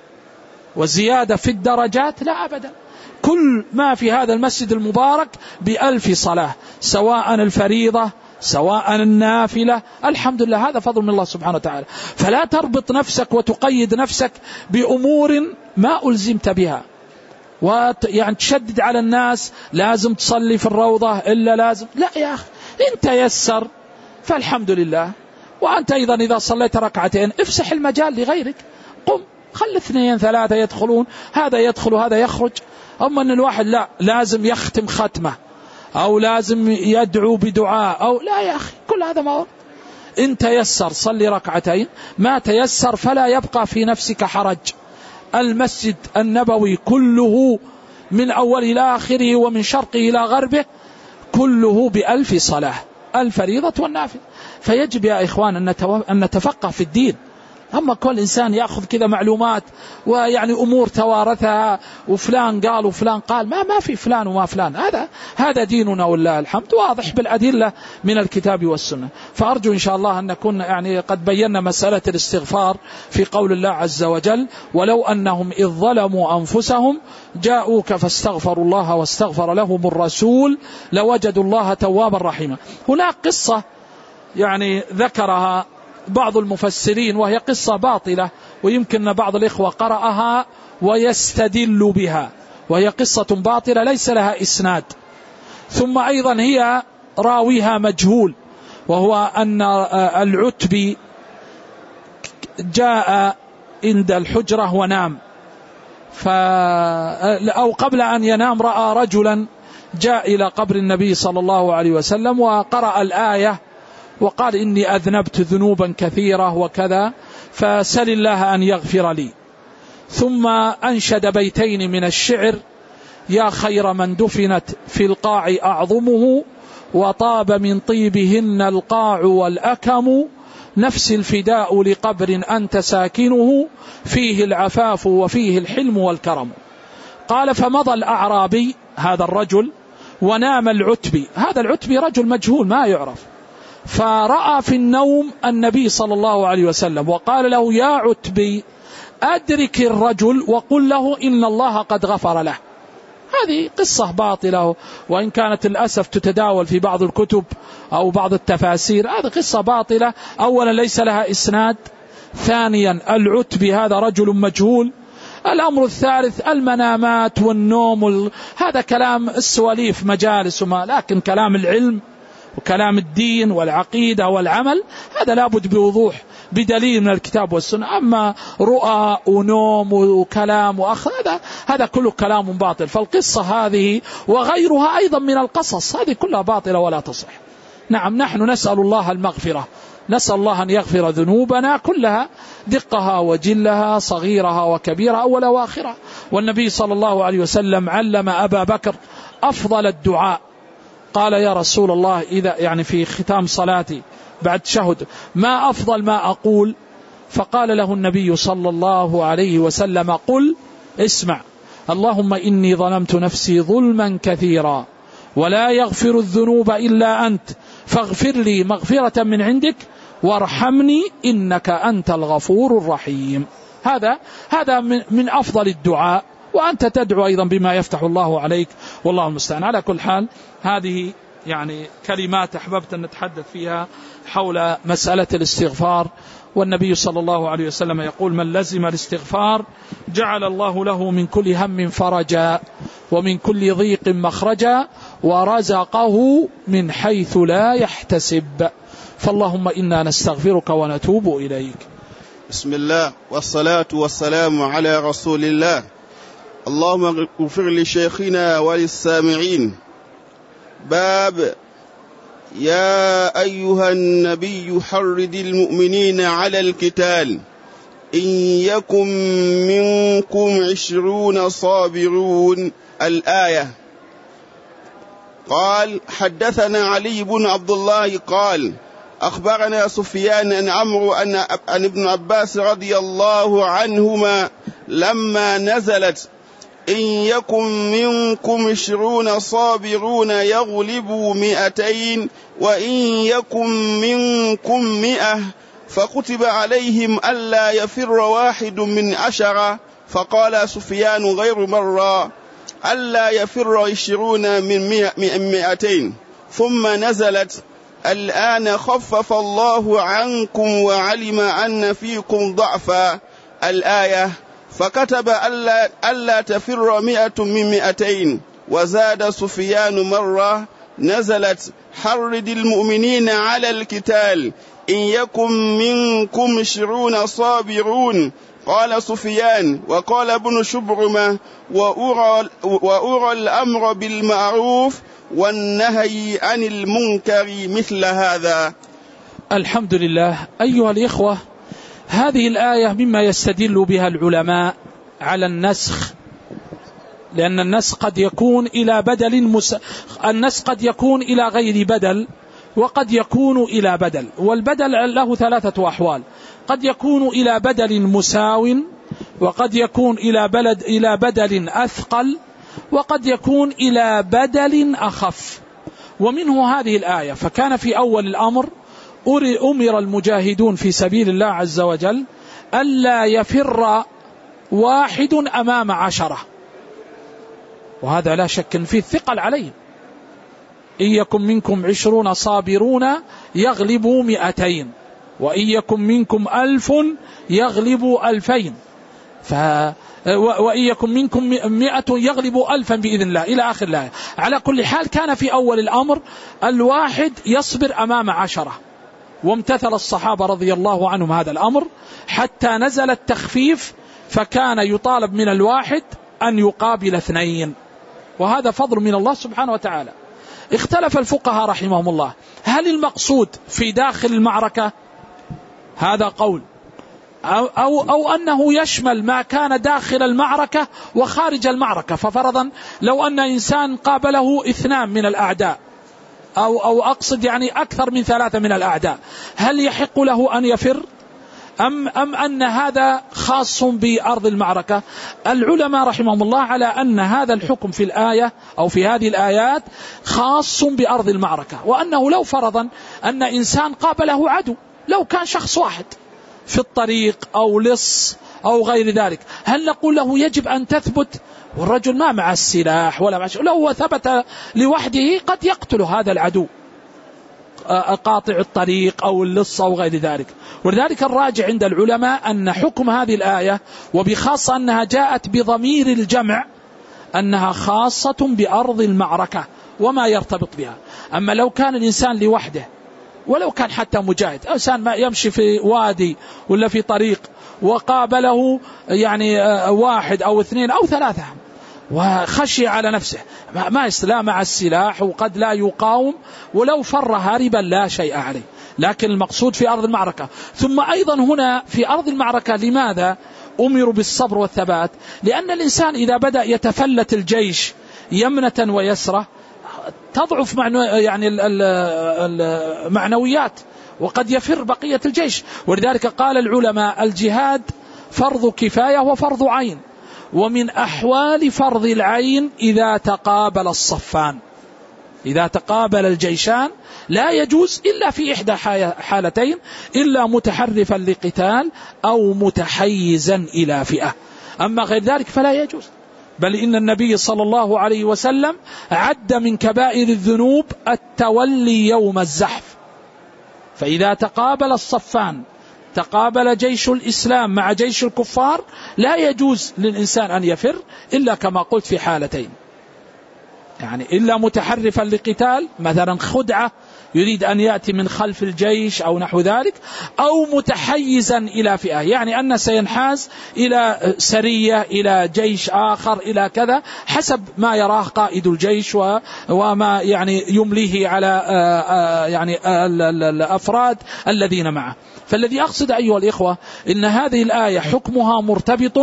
وزيادة في الدرجات لا أبدا. كل ما في هذا المسجد المبارك بألف صلاة سواء الفريضة سواء النافلة، الحمد لله هذا فضل من الله سبحانه وتعالى. فلا تربط نفسك وتقيد نفسك بأمور ما ألزمت بها ويعني تشدد على الناس لازم تصلي في الروضة إلا لازم، لا يا أخي إن تيسر فالحمد لله. وأنت أيضا إذا صليت ركعتين افسح المجال لغيرك، قم خل اثنين ثلاثة يدخلون، هذا يدخل وهذا يخرج. أما أن الواحد لا لازم يختم ختمة أو لازم يدعو بدعاء أو لا يا أخي، كل هذا ما هو. إن تيسر صلي ركعتين، ما تيسر فلا يبقى في نفسك حرج. المسجد النبوي كله من أول إلى آخره ومن شرقه إلى غربه كله بألف صلاة، الفريضة والنافلة. فيجب يا إخوان أن نتفقه في الدين. أما كل إنسان يأخذ كذا معلومات ويعني أمور توارثها وفلان قال وفلان قال، ما ما في فلان وما فلان، هذا هذا ديننا والله الحمد واضح بالأدلة من الكتاب والسنة. فأرجو إن شاء الله أن نكون يعني قد بينا مسألة الاستغفار في قول الله عز وجل ولو أنهم إذ ظلموا أنفسهم جاءوك فاستغفروا الله واستغفر لهم الرسول لوجدوا الله توابا رحيما. هناك قصة يعني ذكرها بعض المفسرين وهي قصة باطلة ويمكن بعض الإخوة قرأها ويستدل بها، وهي قصة باطلة ليس لها إسناد، ثم أيضا هي راويها مجهول، وهو أن العتبي جاء عند الحجرة ونام، ف أو قبل أن ينام رأى رجلا جاء إلى قبر النبي صلى الله عليه وسلم وقرأ الآية وقال إني أذنبت ذنوبا كثيرة وكذا فسل الله أن يغفر لي، ثم أنشد بيتين من الشعر: يا خير من دفنت في القاع أعظمه وطاب من طيبهن القاع والأكم، نفس الفداء لقبر أنت ساكنه فيه العفاف وفيه الحلم والكرم. قال فمضى الأعرابي هذا الرجل ونام العتبي، هذا العتبي رجل مجهول ما يعرف، فرأى في النوم النبي صلى الله عليه وسلم وقال له: يا عتبي أدرك الرجل وقل له إن الله قد غفر له. هذه قصة باطلة، وإن كانت للأسف تتداول في بعض الكتب أو بعض التفاسير، هذه قصة باطلة. أولا ليس لها إسناد، ثانيا العتب هذا رجل مجهول. الأمر الثالث المنامات والنوم وال... هذا كلام السواليف مجالس وما، لكن كلام العلم وكلام الدين والعقيدة والعمل هذا لابد بوضوح بدليل من الكتاب والسنة. أما رؤى ونوم وكلام وأخذ هذا هذا كله كلام باطل. فالقصة هذه وغيرها أيضا من القصص هذه كلها باطلة ولا تصح. نعم نحن نسأل الله المغفرة، نسأل الله أن يغفر ذنوبنا كلها دقها وجلها صغيرها وكبيرها أولها وآخرها. والنبي صلى الله عليه وسلم علم أبا بكر أفضل الدعاء، قال يا رسول الله إذا يعني في ختام صلاتي بعد شهد ما أفضل ما أقول؟ فقال له النبي صلى الله عليه وسلم قل اسمع اللهم إني ظلمت نفسي ظلما كثيرا ولا يغفر الذنوب إلا أنت فاغفر لي مغفرة من عندك وارحمني إنك أنت الغفور الرحيم. هذا هذا من, من أفضل الدعاء، وأنت تدعو أيضا بما يفتح الله عليك والله المستعان. على كل حال هذه يعني كلمات أحببت أن نتحدث فيها حول مسألة الاستغفار. والنبي صلى الله عليه وسلم يقول من لزم الاستغفار جعل الله له من كل هم فرجا ومن كل ضيق مخرجا ورزقه من حيث لا يحتسب. فاللهم إنا نستغفرك ونتوب إليك. بسم الله والصلاة والسلام على رسول الله. اللهم اغفر لشيخنا وللسامعين. باب يا أيها النبي حرض المؤمنين على القتال إن يكن منكم عشرون صابرون. الآية. قال حدثنا علي بن عبد الله قال أخبرنا سفيان عن عمرو أن ابن عباس رضي الله عنهما لما نزلت إن يكن منكم عشرون صابرون يغلبوا مئتين وإن يكن منكم مئة فكتب عليهم ألا يفر واحد من عشرة. فقال سفيان غير مرة ألا يفر عشرون من مئتين. ثم نزلت الآن خفف الله عنكم وعلم أن فيكم ضعفا. الآية. فكتب ألا, ألا تفر مئة من مئتين. وزاد سفيان مرة نزلت حرض المؤمنين على القتال إن يكن منكم عشرون صابرون. قال سفيان وقال ابن شبرمة وأرى, وأرى الأمر بالمعروف والنهي عن المنكر مثل هذا. الحمد لله. أيها الإخوة، هذه الآية مما يستدل بها العلماء على النسخ، لأن النسخ قد يكون إلى بدل مس... النسخ قد يكون إلى غير بدل وقد يكون إلى بدل. والبدل له ثلاثة أحوال، قد يكون إلى بدل مساو وقد يكون إلى بلد إلى بدل أثقل وقد يكون إلى بدل أخف. ومنه هذه الآية. فكان في أول الأمر أمر المجاهدون في سبيل الله عز وجل ألا يفر واحد أمام عشرة، وهذا لا شك فيه الثقل عليهم. إن يكن منكم عشرون صابرون يغلبوا مئتين وإن يكن منكم ألف يغلبوا ألفين ف... وإن يكن منكم مئة يغلبوا ألفا بإذن الله إلى آخر الآية. على كل حال كان في أول الأمر الواحد يصبر أمام عشرة، وامتثل الصحابة رضي الله عنهم هذا الأمر حتى نزل التخفيف فكان يطالب من الواحد أن يقابل اثنين، وهذا فضل من الله سبحانه وتعالى. اختلف الفقهاء رحمهم الله هل المقصود في داخل المعركة؟ هذا قول، أو, أو, أو أنه يشمل ما كان داخل المعركة وخارج المعركة. ففرضا لو أن إنسان قابله اثنان من الأعداء أو, أو أقصد يعني أكثر من ثلاثة من الأعداء، هل يحق له أن يفر أم, أم أن هذا خاص بأرض المعركة؟ العلماء رحمهم الله على أن هذا الحكم في الآية أو في هذه الآيات خاص بأرض المعركة، وأنه لو فرضا أن إنسان قابله عدو، لو كان شخص واحد في الطريق أو لص أو غير ذلك، هل نقول له يجب أن تثبت والرجل ما مع السلاح ولا مع شيء؟ لو هو ثبت لوحده قد يقتل هذا العدو، قاطع الطريق أو اللص أو غير ذلك. ولذلك الراجع عند العلماء أن حكم هذه الآية، وبخاصة أنها جاءت بضمير الجمع، أنها خاصة بأرض المعركة وما يرتبط بها. أما لو كان الإنسان لوحده، ولو كان حتى مجاهد، إنسان ما يمشي في وادي ولا في طريق وقابله يعني واحد أو اثنين أو ثلاثة وخشي على نفسه، ما يستلا مع السلاح وقد لا يقاوم، ولو فر هاربا لا شيء عليه، لكن المقصود في أرض المعركة. ثم أيضا هنا في أرض المعركة لماذا أمروا بالصبر والثبات؟ لأن الإنسان إذا بدأ يتفلت الجيش يمنة ويسرة تضعف معنو يعني المعنويات، وقد يفر بقية الجيش. ولذلك قال العلماء الجهاد فرض كفاية وفرض عين، ومن أحوال فرض العين إذا تقابل الصفان، إذا تقابل الجيشان لا يجوز إلا في إحدى حالتين، إلا متحرفا لقتال أو متحيزا إلى فئة، أما غير ذلك فلا يجوز. بل إن النبي صلى الله عليه وسلم عد من كبائر الذنوب التولي يوم الزحف. فإذا تقابل الصفان، تقابل جيش الإسلام مع جيش الكفار، لا يجوز للإنسان أن يفر إلا كما قلت في حالتين، يعني إلا متحرفا لقتال، مثلا خدعة يريد أن يأتي من خلف الجيش أو نحو ذلك، أو متحيزا إلى فئة، يعني أن سينحاز إلى سرية إلى جيش آخر إلى كذا حسب ما يراه قائد الجيش وما يعني يمليه على يعني الأفراد الذين معه. فالذي أقصد أيها الإخوة إن هذه الآية حكمها مرتبط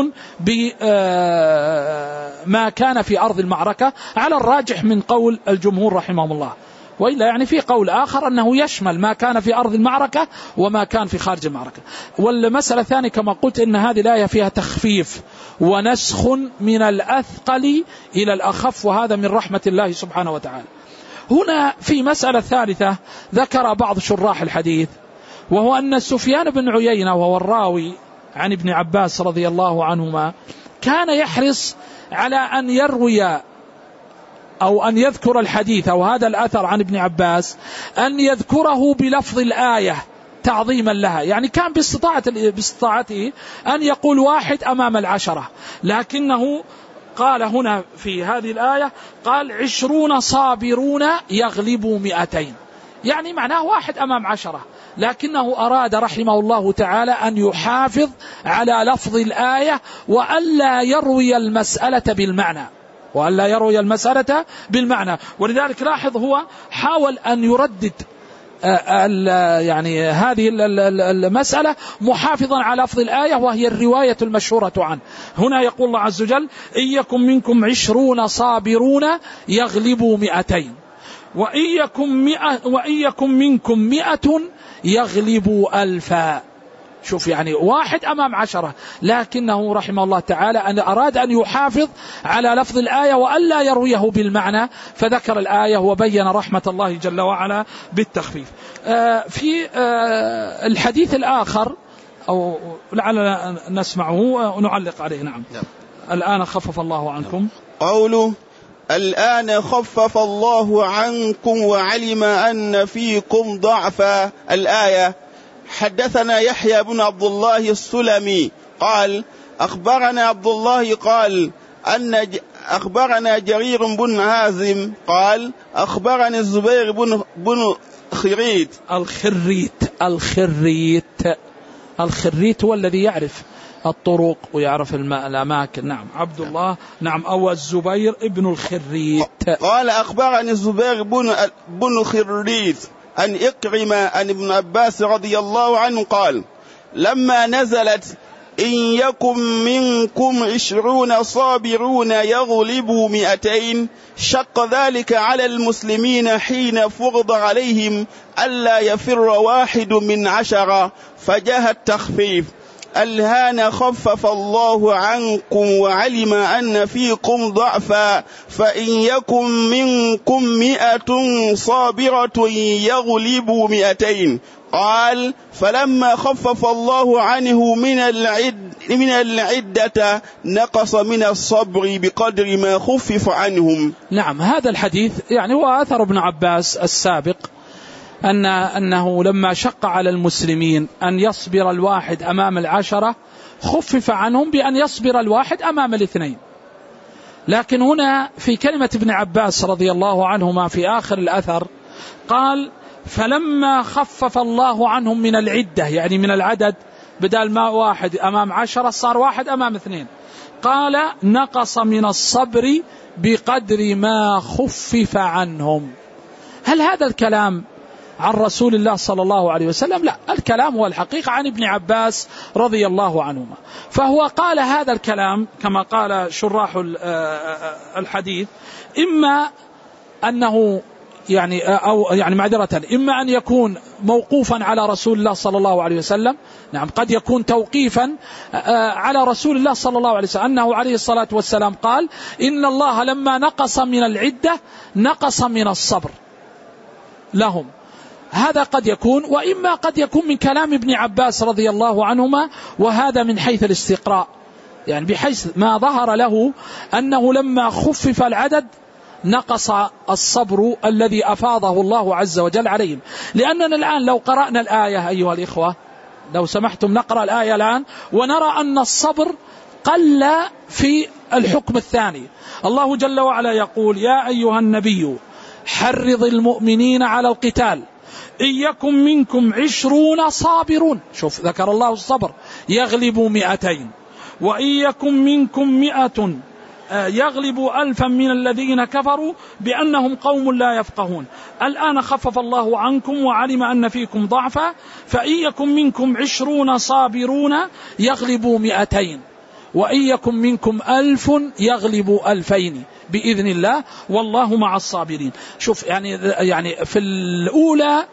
بما كان في أرض المعركة على الراجح من قول الجمهور رحمهم الله، وإلا يعني في قول آخر أنه يشمل ما كان في أرض المعركة وما كان في خارج المعركة. والمسألة الثانية كما قلت إن هذه الآية فيها تخفيف ونسخ من الأثقل إلى الأخف، وهذا من رحمة الله سبحانه وتعالى. هنا في مسألة ثالثة ذكر بعض شراح الحديث، وهو أن سفيان بن عيينة وهو الراوي عن ابن عباس رضي الله عنهما كان يحرص على أن يروي أو أن يذكر الحديث أو هذا الأثر عن ابن عباس أن يذكره بلفظ الآية تعظيما لها، يعني كان باستطاعته أن يقول واحد أمام العشرة، لكنه قال هنا في هذه الآية قال عشرون صابرون يغلبوا مئتين، يعني معناه واحد أمام عشرة، لكنه أراد رحمه الله تعالى أن يحافظ على لفظ الآية وألا يروي المسألة بالمعنى وألا يروي المسألة بالمعنى. ولذلك لاحظ هو حاول أن يردد يعني هذه المسألة محافظا على لفظ الآية، وهي الرواية المشهورة عنه. هنا يقول الله عز وجل إن يكن منكم عشرون صابرون يغلبوا مئتين، وإن يكن, مئة وإن يكن منكم مئة يغلبوا ألفا. شوف يعني واحد أمام عشرة، لكنه رحمه الله تعالى أن أراد أن يحافظ على لفظ الآية وألا يرويه بالمعنى، فذكر الآية وبين رحمة الله جل وعلا بالتخفيف. آه في آه الحديث الآخر أو لعلنا نسمعه ونعلق عليه. نعم. نعم. الآن خفف الله عنكم. قوله الآن خفف الله عنكم وعلم أن فيكم ضعفا، الآية. حدثنا يحيى بن عبد الله السلمي قال أخبرنا عبد الله قال أن أخبرنا جرير بن عازم قال أخبرني الزبير بن بن خريت الخريت الخريت الخريت هو الذي يعرف الطرق ويعرف الأماكن. نعم. عبد الله نعم أو الزبير ابن الخريت قال أخبرني الزبير بن بن خريت أن إكرم أن ابن عباس رضي الله عنه قال لما نزلت إن يكن منكم عشرون صابرون يغلبوا مئتين شق ذلك على المسلمين حين فرض عليهم ألا يفر واحد من عشرة، فجاء التخفيف الهان خفف الله عنكم وعلم أن فيكم ضعفا فإن يكن منكم مئة صابرة يغلبوا مئتين. قال فلما خفف الله عنه من العد من العدة نقص من الصبر بقدر ما خفف عنهم. نعم. هذا الحديث يعني هو أثر ابن عباس السابق، أن أنه لما شق على المسلمين أن يصبر الواحد أمام العشرة خفف عنهم بأن يصبر الواحد أمام الاثنين. لكن هنا في كلمة ابن عباس رضي الله عنهما في آخر الأثر قال فلما خفف الله عنهم من العدة، يعني من العدد، بدل ما واحد أمام عشرة صار واحد أمام اثنين، قال نقص من الصبر بقدر ما خفف عنهم. هل هذا الكلام عن رسول الله صلى الله عليه وسلم؟ لا، الكلام هو الحقيقة عن ابن عباس رضي الله عنهما. فهو قال هذا الكلام كما قال شراح الحديث، إما أنه يعني أو يعني معذرة، إما أن يكون موقوفا على رسول الله صلى الله عليه وسلم، نعم قد يكون توقيفا على رسول الله صلى الله عليه وسلم أنه عليه الصلاة والسلام قال إن الله لما نقص من العدة نقص من الصبر لهم، هذا قد يكون. وإما قد يكون من كلام ابن عباس رضي الله عنهما، وهذا من حيث الاستقراء، يعني بحيث ما ظهر له أنه لما خفف العدد نقص الصبر الذي أفاضه الله عز وجل عليهم. لأننا الآن لو قرأنا الآية أيها الإخوة، لو سمحتم نقرأ الآية الآن ونرى أن الصبر قل في الحكم الثاني. الله جل وعلا يقول يا أيها النبي حرض المؤمنين على القتال إن يكن منكم عشرون صابرون، شوف ذكر الله الصبر، يغلب مئتين، وإن يكن منكم مئة يغلب ألفا من الذين كفروا بأنهم قوم لا يفقهون. الآن خفف الله عنكم وعلم أن فيكم ضعفا، فإن يكن منكم عشرون صابرون يغلبوا مئتين، وإن يكن منكم ألف يغلبوا ألفين بإذن الله والله مع الصابرين. شوف يعني يعني في الأولى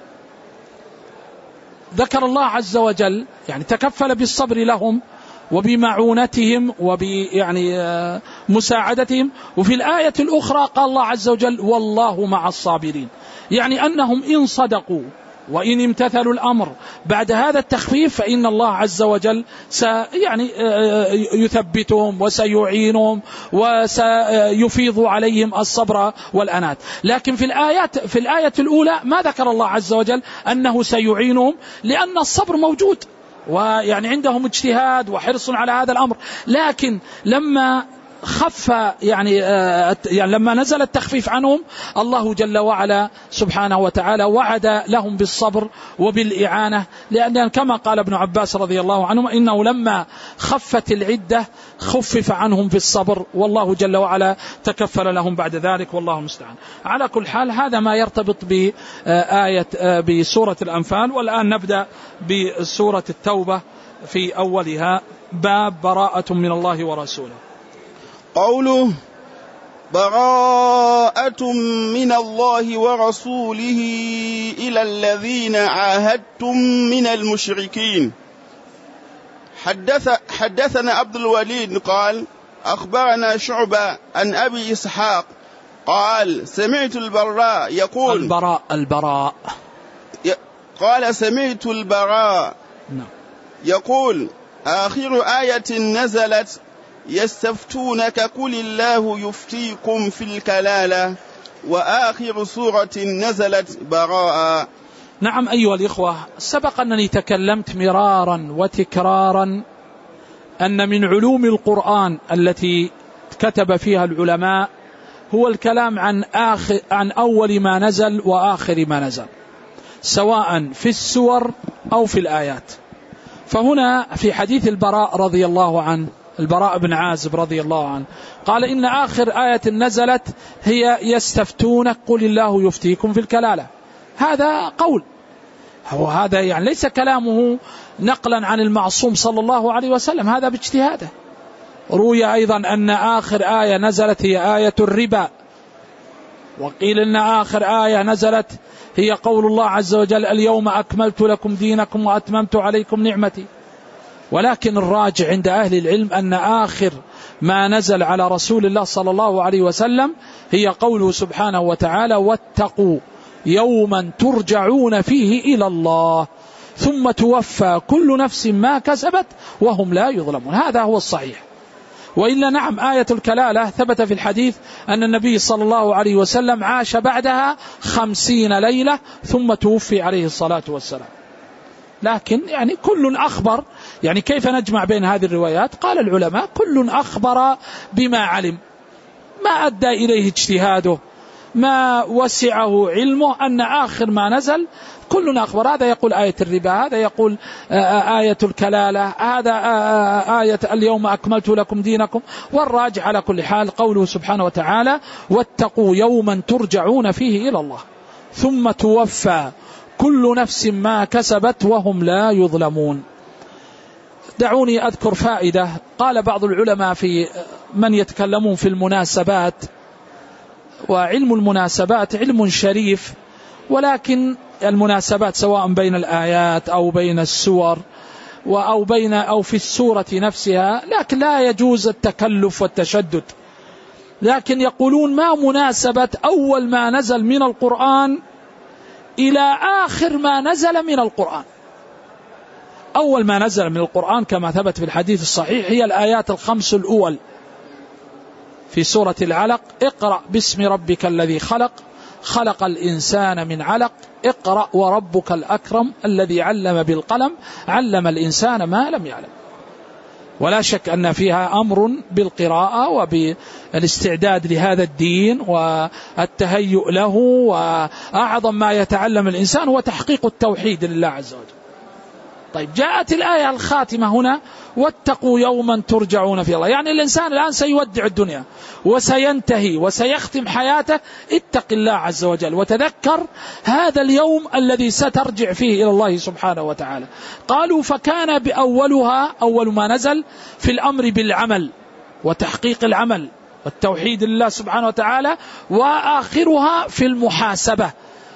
ذكر الله عز وجل يعني تكفل بالصبر لهم وبمعونتهم وبيعني مساعدتهم، وفي الآية الأخرى قال الله عز وجل والله مع الصابرين، يعني أنهم إن صدقوا وإن امتثلوا الأمر بعد هذا التخفيف فإن الله عز وجل سيعني يثبتهم وسيعينهم وسيفيض عليهم الصبر والأنات. لكن في الآيات في الآية الأولى ما ذكر الله عز وجل أنه سيعينهم، لأن الصبر موجود ويعني عندهم اجتهاد وحرص على هذا الأمر. لكن لما خف يعني, يعني لما نزل التخفيف عنهم الله جل وعلا سبحانه وتعالى وعد لهم بالصبر وبالإعانة، لأن كما قال ابن عباس رضي الله عنه إنه لما خفت العدة خفف عنهم في الصبر، والله جل وعلا تكفل لهم بعد ذلك، والله المستعان. على كل حال هذا ما يرتبط بآية بسورة الأنفال. والآن نبدأ بسورة التوبة في أولها، باب براءة من الله ورسوله. قوله براءة من الله ورسوله إلى الذين عاهدتم من المشركين. حدث حدثنا عبد الوليد قال أخبرنا شعبة عن أبي إسحاق قال سمعت البراء يقول البراء البراء قال سمعت البراء يقول آخر آية نزلت يستفتونك قل الله يفتيكم في الكلالة، وآخر سورة نزلت براءة. نعم أيها الإخوة، سبق أنني تكلمت مرارا وتكرارا أن من علوم القرآن التي كتب فيها العلماء هو الكلام عن آخر عن أول ما نزل وآخر ما نزل، سواء في السور أو في الآيات. فهنا في حديث البراء رضي الله عنه، البراء بن عازب رضي الله عنه، قال إن آخر آية نزلت هي يستفتونك قل الله يفتيكم في الكلالة. هذا قول، هو هذا يعني ليس كلامه نقلا عن المعصوم صلى الله عليه وسلم، هذا باجتهاده. روي أيضا أن آخر آية نزلت هي آية الربا، وقيل إن آخر آية نزلت هي قول الله عز وجل اليوم أكملت لكم دينكم وأتممت عليكم نعمتي. ولكن الراجع عند أهل العلم أن آخر ما نزل على رسول الله صلى الله عليه وسلم هي قوله سبحانه وتعالى واتقوا يوما ترجعون فيه إلى الله ثم توفى كل نفس ما كسبت وهم لا يظلمون. هذا هو الصحيح. وإلا نعم آية الكلالة ثبت في الحديث أن النبي صلى الله عليه وسلم عاش بعدها خمسين ليلة ثم توفي عليه الصلاة والسلام. لكن يعني كل أخبر، يعني كيف نجمع بين هذه الروايات؟ قال العلماء كل أخبر بما علم، ما أدى إليه اجتهاده، ما وسعه علمه، أن آخر ما نزل كل أخبر. هذا يقول آية الربا، هذا يقول آية الكلالة، هذا آية اليوم أكملت لكم دينكم. والراجع على كل حال قوله سبحانه وتعالى واتقوا يوما ترجعون فيه إلى الله ثم توفى كل نفس ما كسبت وهم لا يظلمون. دعوني أذكر فائدة. قال بعض العلماء في من يتكلمون في المناسبات، وعلم المناسبات علم شريف، ولكن المناسبات سواء بين الآيات أو بين السور أو بين أو في السورة نفسها، لكن لا يجوز التكلف والتشدد. لكن يقولون ما مناسبة أول ما نزل من القرآن إلى آخر ما نزل من القرآن؟ أول ما نزل من القرآن كما ثبت في الحديث الصحيح هي الآيات الخمس الأول في سورة العلق: اقرأ باسم ربك الذي خلق خلق الإنسان من علق اقرأ وربك الأكرم الذي علم بالقلم علم الإنسان ما لم يعلم. ولا شك أن فيها أمر بالقراءة وبالاستعداد لهذا الدين والتهيؤ له، وأعظم ما يتعلم الإنسان هو تحقيق التوحيد لله عز وجل. طيب جاءت الآية الخاتمة هنا واتقوا يوما ترجعون فيه الله، يعني الإنسان الآن سيودع الدنيا وسينتهي وسيختم حياته، اتق الله عز وجل وتذكر هذا اليوم الذي سترجع فيه إلى الله سبحانه وتعالى. قالوا فكان بأولها أول ما نزل في الأمر بالعمل وتحقيق العمل والتوحيد لله سبحانه وتعالى، وآخرها في المحاسبة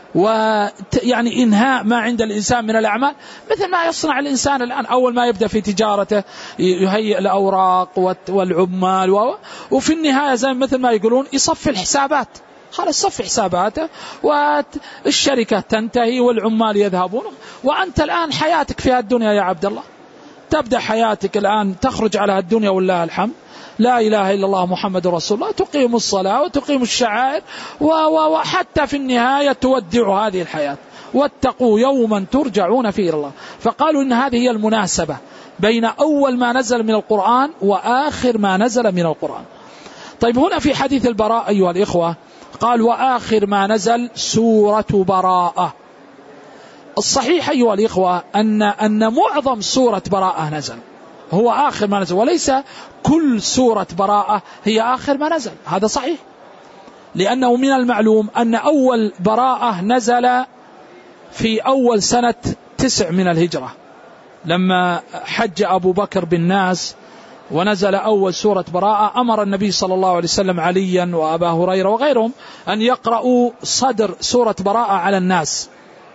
ويعني إنهاء ما عند الإنسان من الأعمال، مثل ما يصنع الإنسان الآن. أول ما يبدأ في تجارته يهيئ الأوراق والعمال، وفي النهاية زي مثل ما يقولون يصفي الحسابات، خلاص صفي حساباته والشركة تنتهي والعمال يذهبون، وأنت الآن حياتك في الدنيا يا عبد الله، تبدأ حياتك الآن تخرج على الدنيا والله الحمد، لا إله إلا الله محمد رسول الله، تقيم الصلاة وتقيم الشعائر، وحتى في النهاية تودع هذه الحياة. واتقوا يوما ترجعون فيه إلى الله. فقالوا إن هذه هي المناسبة بين أول ما نزل من القرآن وآخر ما نزل من القرآن. طيب هنا في حديث البراء أيها الإخوة قال وآخر ما نزل سورة براءة. الصحيح أيها الإخوة أن أن معظم سورة براءة نزل هو آخر ما نزل، وليس كل سورة براءة هي آخر ما نزل، هذا صحيح، لأنه من المعلوم أن أول براءة نزل في أول سنة تسع من الهجرة، لما حج أبو بكر بالناس ونزل أول سورة براءة، أمر النبي صلى الله عليه وسلم عليا وأبا هريرة وغيرهم أن يقرأوا صدر سورة براءة على الناس.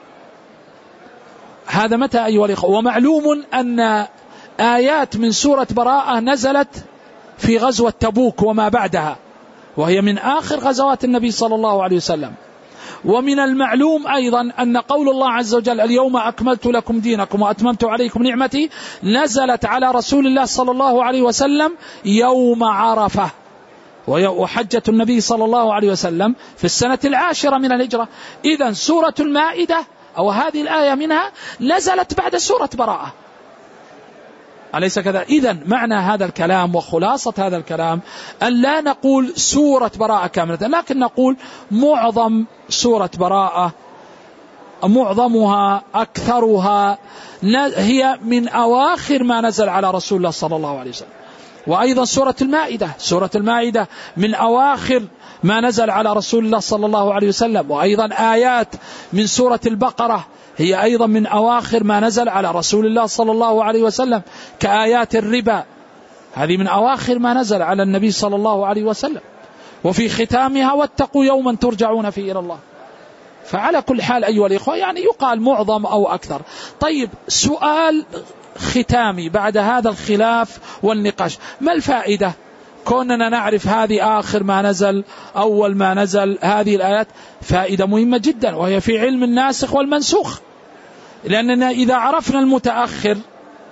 هذا متى أيها الإخوة؟ ومعلوم أن آيات من سورة براءة نزلت في غزوة تبوك وما بعدها، وهي من آخر غزوات النبي صلى الله عليه وسلم. ومن المعلوم أيضا أن قول الله عز وجل اليوم أكملت لكم دينكم وأتممت عليكم نعمتي نزلت على رسول الله صلى الله عليه وسلم يوم عرفة، وحجة النبي صلى الله عليه وسلم في السنة العاشرة من الهجرة. إذن سورة المائدة أو هذه الآية منها نزلت بعد سورة براءة، أليس كذا؟ إذن معنى هذا الكلام وخلاصة هذا الكلام أن لا نقول سورة براءة كاملة، لكن نقول معظم سورة براءة، معظمها أكثرها هي من أواخر ما نزل على رسول الله صلى الله عليه وسلم. وأيضا سورة المائدة سورة المائدة من أواخر ما نزل على رسول الله صلى الله عليه وسلم. وأيضا آيات من سورة البقرة هي أيضا من أواخر ما نزل على رسول الله صلى الله عليه وسلم، كآيات الربا، هذه من أواخر ما نزل على النبي صلى الله عليه وسلم. وفي ختامها واتقوا يوما ترجعون فيه إلى الله. فعلى كل حال أيها الإخوة يعني يقال معظم أو أكثر. طيب سؤال ختامي بعد هذا الخلاف والنقاش، ما الفائدة كوننا نعرف هذه آخر ما نزل أول ما نزل هذه الآيات؟ فائدة مهمة جدا، وهي في علم الناسخ والمنسوخ، لأننا إذا عرفنا المتأخر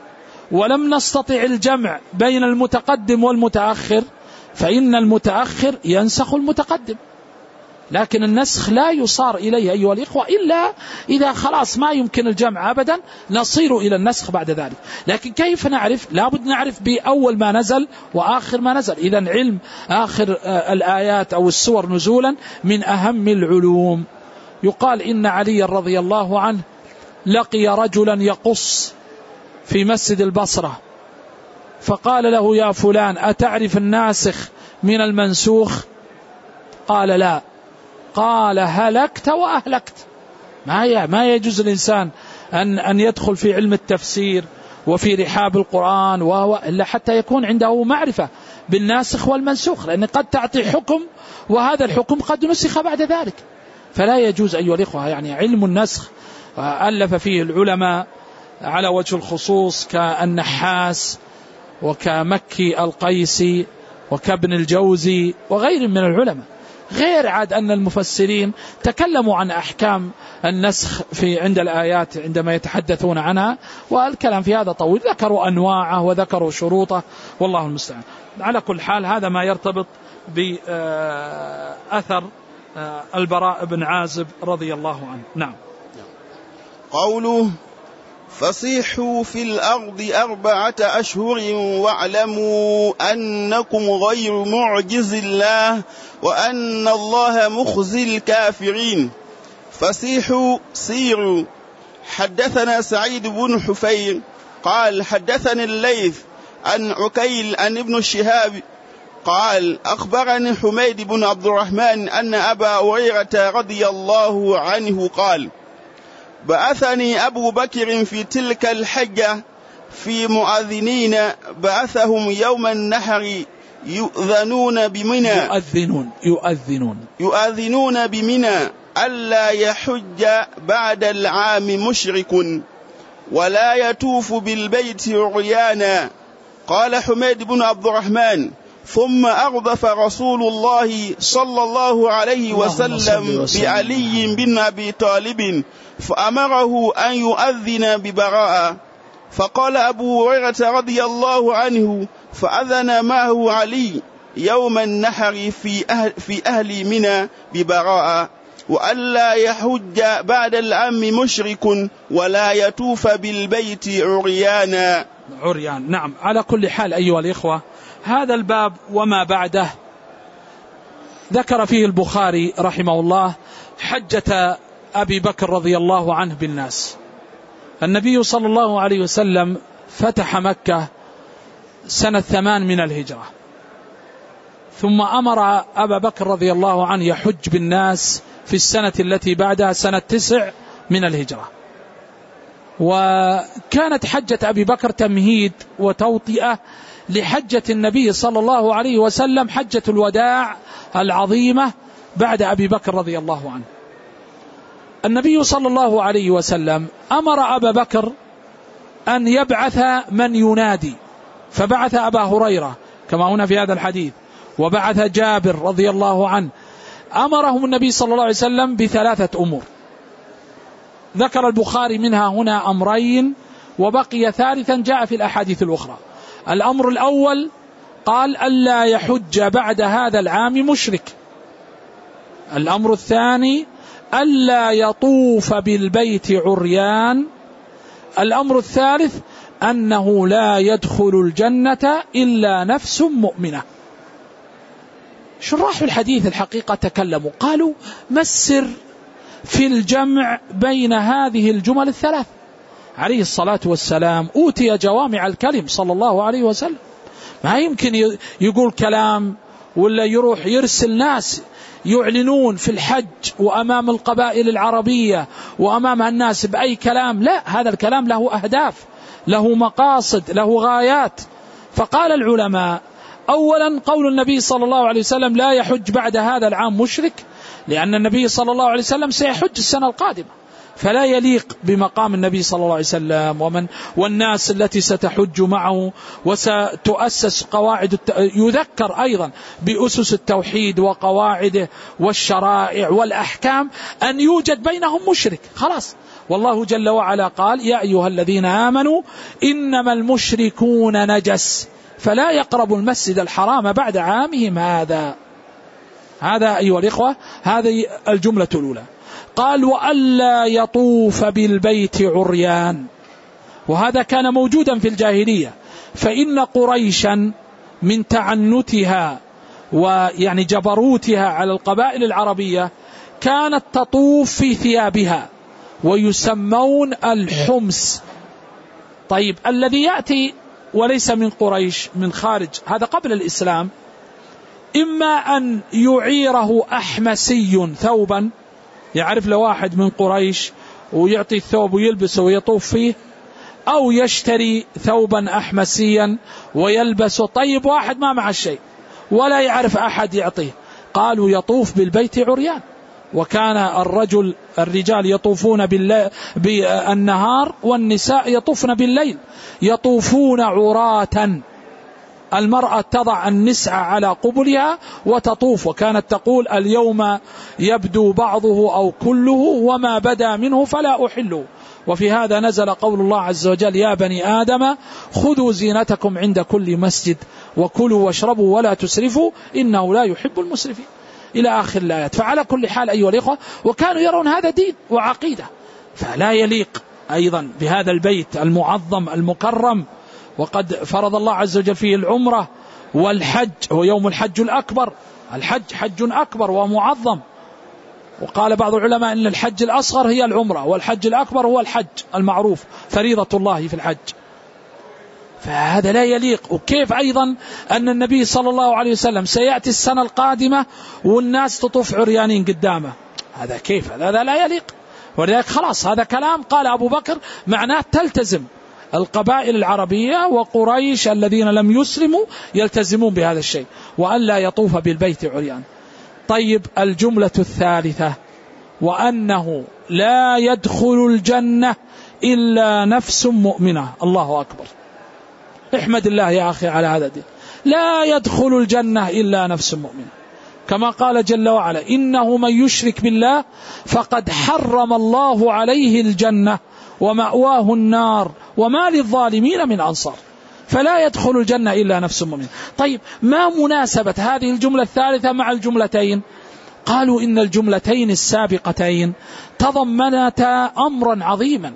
ولم نستطع الجمع بين المتقدم والمتأخر فإن المتأخر ينسخ المتقدم، لكن النسخ لا يصار إليه أيها الإخوة إلا إذا خلاص ما يمكن الجمع أبدا نصير إلى النسخ بعد ذلك. لكن كيف نعرف؟ لابد نعرف بأول ما نزل وآخر ما نزل. إذن علم آخر الآيات أو السور نزولا من أهم العلوم. يقال إن علي رضي الله عنه لقي رجلا يقص في مسجد البصرة فقال له: يا فلان أتعرف الناسخ من المنسوخ؟ قال: لا. قال: هلكت وأهلكت. ما ما يجوز الإنسان أن أن يدخل في علم التفسير وفي رحاب القرآن وهو إلا حتى يكون عنده معرفة بالناسخ والمنسوخ، لأن قد تعطي حكم وهذا الحكم قد نسخ بعد ذلك، فلا يجوز أيها الإخوة. يعني علم النسخ ألف فيه العلماء على وجه الخصوص كالنحاس وكمكي القيسي وكابن الجوزي وغير من العلماء، غير عاد أن المفسرين تكلموا عن أحكام النسخ في عند الآيات عندما يتحدثون عنها، والكلام في هذا طويل، ذكروا أنواعه وذكروا شروطه والله المستعان. على كل حال هذا ما يرتبط بأثر البراء بن عازب رضي الله عنه. نعم. قوله: فصيحوا في الأرض أربعة أشهر واعلموا أنكم غير معجز الله وأن الله مخزي الكافرين. فصيحوا سيروا. حدثنا سعيد بن حفير قال حدثني الليث عن عكيل عن ابن الشهاب قال أخبرني حميد بن عبد الرحمن أن أبا هريرة رضي الله عنه قال: بعثني أبو بكر في تلك الحجة في مؤذنين بعثهم يوم النحر يؤذنون بمنى يؤذنون يؤذنون يؤذنون بمنى ألا يحج بعد العام مشرك ولا يطوف بالبيت عريانا. قال حميد بن عبد الرحمن: ثم أغضف رسول الله صلى الله عليه وسلم بعلي بن أبي طالب فأمره أن يؤذن ببراءة. فقال أبو هريرة رضي الله عنه: فأذن معه علي يوم النحر في أهل, في أهل منى ببراءة، وألا يحج بعد العام مشرك ولا يطوف بالبيت عريانا. عريان. نعم. على كل حال أيها الإخوة، هذا الباب وما بعده ذكر فيه البخاري رحمه الله حجة أبي بكر رضي الله عنه بالناس. النبي صلى الله عليه وسلم فتح مكة سنة ثمان من الهجرة، ثم أمر أبا بكر رضي الله عنه يحج بالناس في السنة التي بعدها سنة تسع من الهجرة. وكانت حجة أبي بكر تمهيد وتوطئة لحجة النبي صلى الله عليه وسلم، حجة الوداع العظيمة بعد أبي بكر رضي الله عنه. النبي صلى الله عليه وسلم أمر أبا بكر أن يبعث من ينادي، فبعث أبا هريرة كما هنا في هذا الحديث، وبعث جابر رضي الله عنه. أمرهم النبي صلى الله عليه وسلم بثلاثة أمور، ذكر البخاري منها هنا أمرين وبقي ثالثا جاء في الأحاديث الأخرى. الأمر الأول قال: ألا يحج بعد هذا العام مشرك. الأمر الثاني: ألا يطوف بالبيت عريان. الأمر الثالث: أنه لا يدخل الجنة إلا نفس مؤمنة. شراح الحديث الحقيقة تكلموا، قالوا: ما السر في الجمع بين هذه الجمل الثلاث؟ عليه الصلاة والسلام أوتي جوامع الكلم صلى الله عليه وسلم، ما يمكن يقول كلام ولا يروح يرسل ناس يعلنون في الحج وأمام القبائل العربية وأمام الناس بأي كلام. لا، هذا الكلام له أهداف، له مقاصد، له غايات. فقال العلماء: أولا قول النبي صلى الله عليه وسلم لا يحج بعد هذا العام مشرك، لأن النبي صلى الله عليه وسلم سيحج السنة القادمة، فلا يليق بمقام النبي صلى الله عليه وسلم ومن والناس التي ستحج معه وستؤسس قواعد الت... يذكر أيضا بأسس التوحيد وقواعده والشرائع والأحكام أن يوجد بينهم مشرك. خلاص، والله جل وعلا قال يا أيها الذين آمنوا إنما المشركون نجس فلا يقربوا المسجد الحرام بعد عامهم هذا. هذا أيها الإخوة هذه الجملة الأولى. قال وألا يطوف بالبيت عريان، وهذا كان موجودا في الجاهلية، فإن قريشا من تعنتها ويعني جبروتها على القبائل العربية كانت تطوف في ثيابها ويسمون الحمس. طيب الذي يأتي وليس من قريش من خارج، هذا قبل الإسلام، إما أن يعيره أحمسي ثوبا، يعرف له واحد من قريش ويعطي الثوب ويلبسه ويطوف فيه، أو يشتري ثوبا أحمسيا ويلبسه. طيب واحد ما مع الشيء ولا يعرف أحد يعطيه، قالوا يطوف بالبيت عريان. وكان الرجل الرجال يطوفون بالنهار والنساء يطوفن بالليل، يطوفون عراة. المرأة تضع النسع على قبلها وتطوف، وكانت تقول اليوم يبدو بعضه أو كله وما بدا منه فلا أحله. وفي هذا نزل قول الله عز وجل يا بني آدم خذوا زينتكم عند كل مسجد وكلوا واشربوا ولا تسرفوا إنه لا يحب المسرفين إلى آخر الآيات. فعلى كل حال أيها الإخوة، وكانوا يرون هذا دين وعقيدة، فلا يليق أيضا بهذا البيت المعظم المكرم، وقد فرض الله عز وجل فيه العمرة والحج، هو يوم الحج الأكبر، الحج حج أكبر ومعظم. وقال بعض العلماء أن الحج الأصغر هي العمرة، والحج الأكبر هو الحج المعروف فريضة الله في الحج، فهذا لا يليق. وكيف أيضا أن النبي صلى الله عليه وسلم سيأتي السنة القادمة والناس تطوف عريانين قدامه، هذا كيف؟ هذا لا يليق. ولذلك خلاص هذا كلام قال أبو بكر معناه تلتزم القبائل العربية وقريش الذين لم يسلموا يلتزمون بهذا الشيء، وأن لا يطوف بالبيت عريان. طيب الجملة الثالثة وأنه لا يدخل الجنة إلا نفس مؤمنة. الله أكبر، احمد الله يا أخي على هذا الدين. لا يدخل الجنة إلا نفس مؤمنة، كما قال جل وعلا إنه من يشرك بالله فقد حرم الله عليه الجنة ومأواه النار وما للظالمين من أنصار. فلا يدخل الجنة إلا نفس مؤمنة. طيب ما مناسبة هذه الجملة الثالثة مع الجملتين؟ قالوا إن الجملتين السابقتين تضمنتا أمرا عظيما،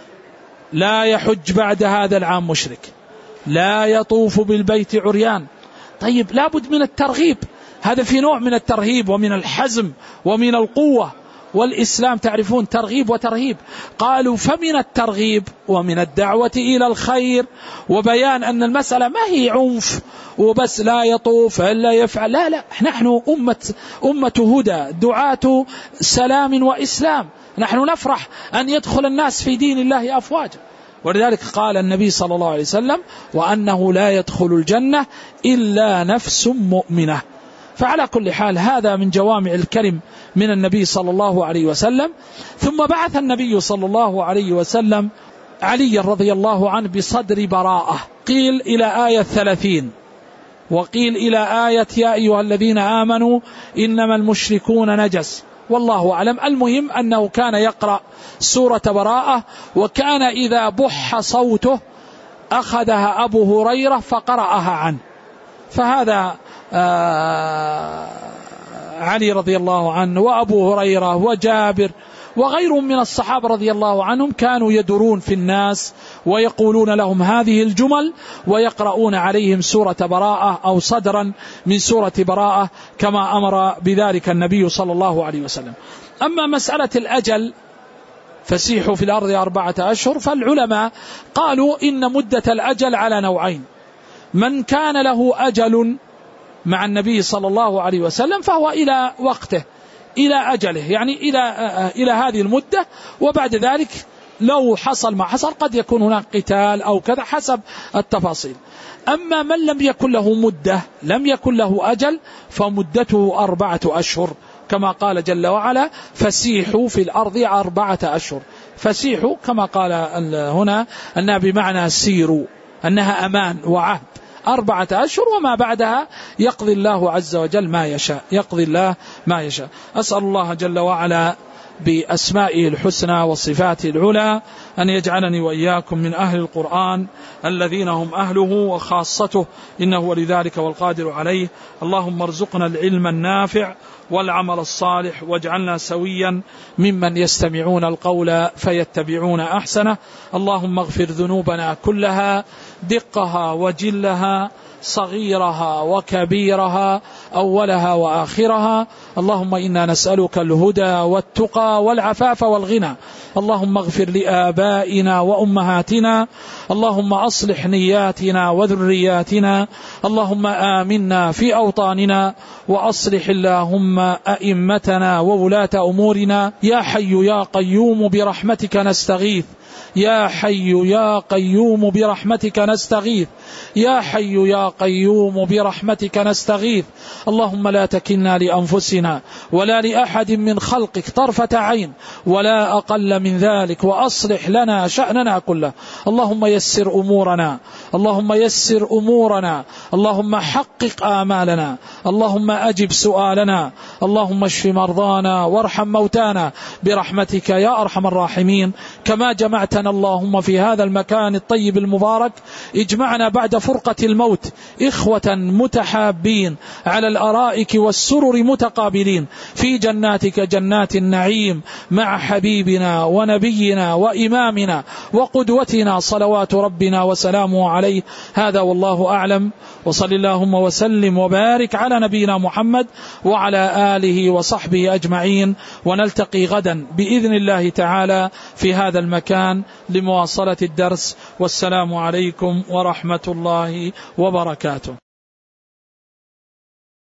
لا يحج بعد هذا العام مشرك، لا يطوف بالبيت عريان. طيب لابد من الترغيب، هذا في نوع من الترهيب ومن الحزم ومن القوة، والإسلام تعرفون ترغيب وترهيب. قالوا فمن الترغيب ومن الدعوة إلى الخير وبيان أن المسألة ما هي عنف وبس لا يطوف إلا يفعل، لا لا، نحن أمة, أمة هدى دعاة سلام وإسلام، نحن نفرح أن يدخل الناس في دين الله أفواجا. ولذلك قال النبي صلى الله عليه وسلم وأنه لا يدخل الجنة إلا نفس مؤمنة. فعلى كل حال هذا من جوامع الكلم من النبي صلى الله عليه وسلم. ثم بعث النبي صلى الله عليه وسلم علي رضي الله عنه بصدر براءة، قيل إلى آية ثلاثين، وقيل إلى آية يا أيها الذين آمنوا إنما المشركون نجس، والله أعلم. المهم أنه كان يقرأ سورة براءة، وكان إذا بح صوته أخذها أبو هريرة فقرأها عنه. فهذا آه علي رضي الله عنه وأبو هريرة وجابر وغيرهم من الصحابة رضي الله عنهم كانوا يدرون في الناس ويقولون لهم هذه الجمل ويقرؤون عليهم سورة براءة أو صدرا من سورة براءة كما أمر بذلك النبي صلى الله عليه وسلم. أما مسألة الأجل فسيحوا في الأرض أربعة أشهر، فالعلماء قالوا إن مدة الأجل على نوعين: من كان له أجل مع النبي صلى الله عليه وسلم فهو إلى وقته إلى أجله، يعني إلى إلى هذه المدة، وبعد ذلك لو حصل ما حصل قد يكون هناك قتال أو كذا حسب التفاصيل. أما من لم يكن له مدة لم يكن له أجل فمدته أربعة أشهر، كما قال جل وعلا فسيحوا في الأرض أربعة أشهر. فسيحوا كما قال هنا أنها بمعنى سيروا، أنها أمان وعهد أربعة أشهر، وما بعدها يقضي الله عز وجل ما يشاء، يقضي الله ما يشاء. أسأل الله جل وعلا بأسمائه الحسنى وصفاته العلى أن يجعلني وإياكم من أهل القرآن الذين هم أهله وخاصته، إنه ولذلك والقادر عليه. اللهم ارزقنا العلم النافع والعمل الصالح، واجعلنا سويا ممن يستمعون القول فيتبعون أحسنه. اللهم اغفر ذنوبنا كلها دقها وجلها، صغيرها وكبيرها، أولها وآخرها. اللهم إنا نسألك الهدى والتقى والعفاف والغنى. اللهم اغفر لآبائنا وأمهاتنا. اللهم أصلح نياتنا وذرياتنا. اللهم آمنا في أوطاننا، وأصلح اللهم أئمتنا وولاة أمورنا. يا حي يا قيوم برحمتك نستغيث، يا حي يا قيوم برحمتك نستغيث، يا حي يا قيوم برحمتك نستغيث. اللهم لا تكلنا لأنفسنا ولا لأحد من خلقك طرفة عين ولا أقل من ذلك، وأصلح لنا شأننا كله. اللهم يسر أمورنا، اللهم يسر أمورنا، اللهم حقق آمالنا، اللهم أجب سؤالنا، اللهم اشف مرضانا وارحم موتانا برحمتك يا أرحم الراحمين. كما جمعتنا اللهم في هذا المكان الطيب المبارك، اجمعنا بعد فرقة الموت إخوة متحابين على الأرائك والسرر متقابلين في جناتك جنات النعيم مع حبيبنا ونبينا وإمامنا وقدوتنا صلوات ربنا وسلامه عليه. هذا والله أعلم، وصل اللهم وسلم وبارك على نبينا محمد وعلى آله وصحبه أجمعين. ونلتقي غدا بإذن الله تعالى في هذا المكان لمواصلة الدرس. والسلام عليكم ورحمة الله وبركاته.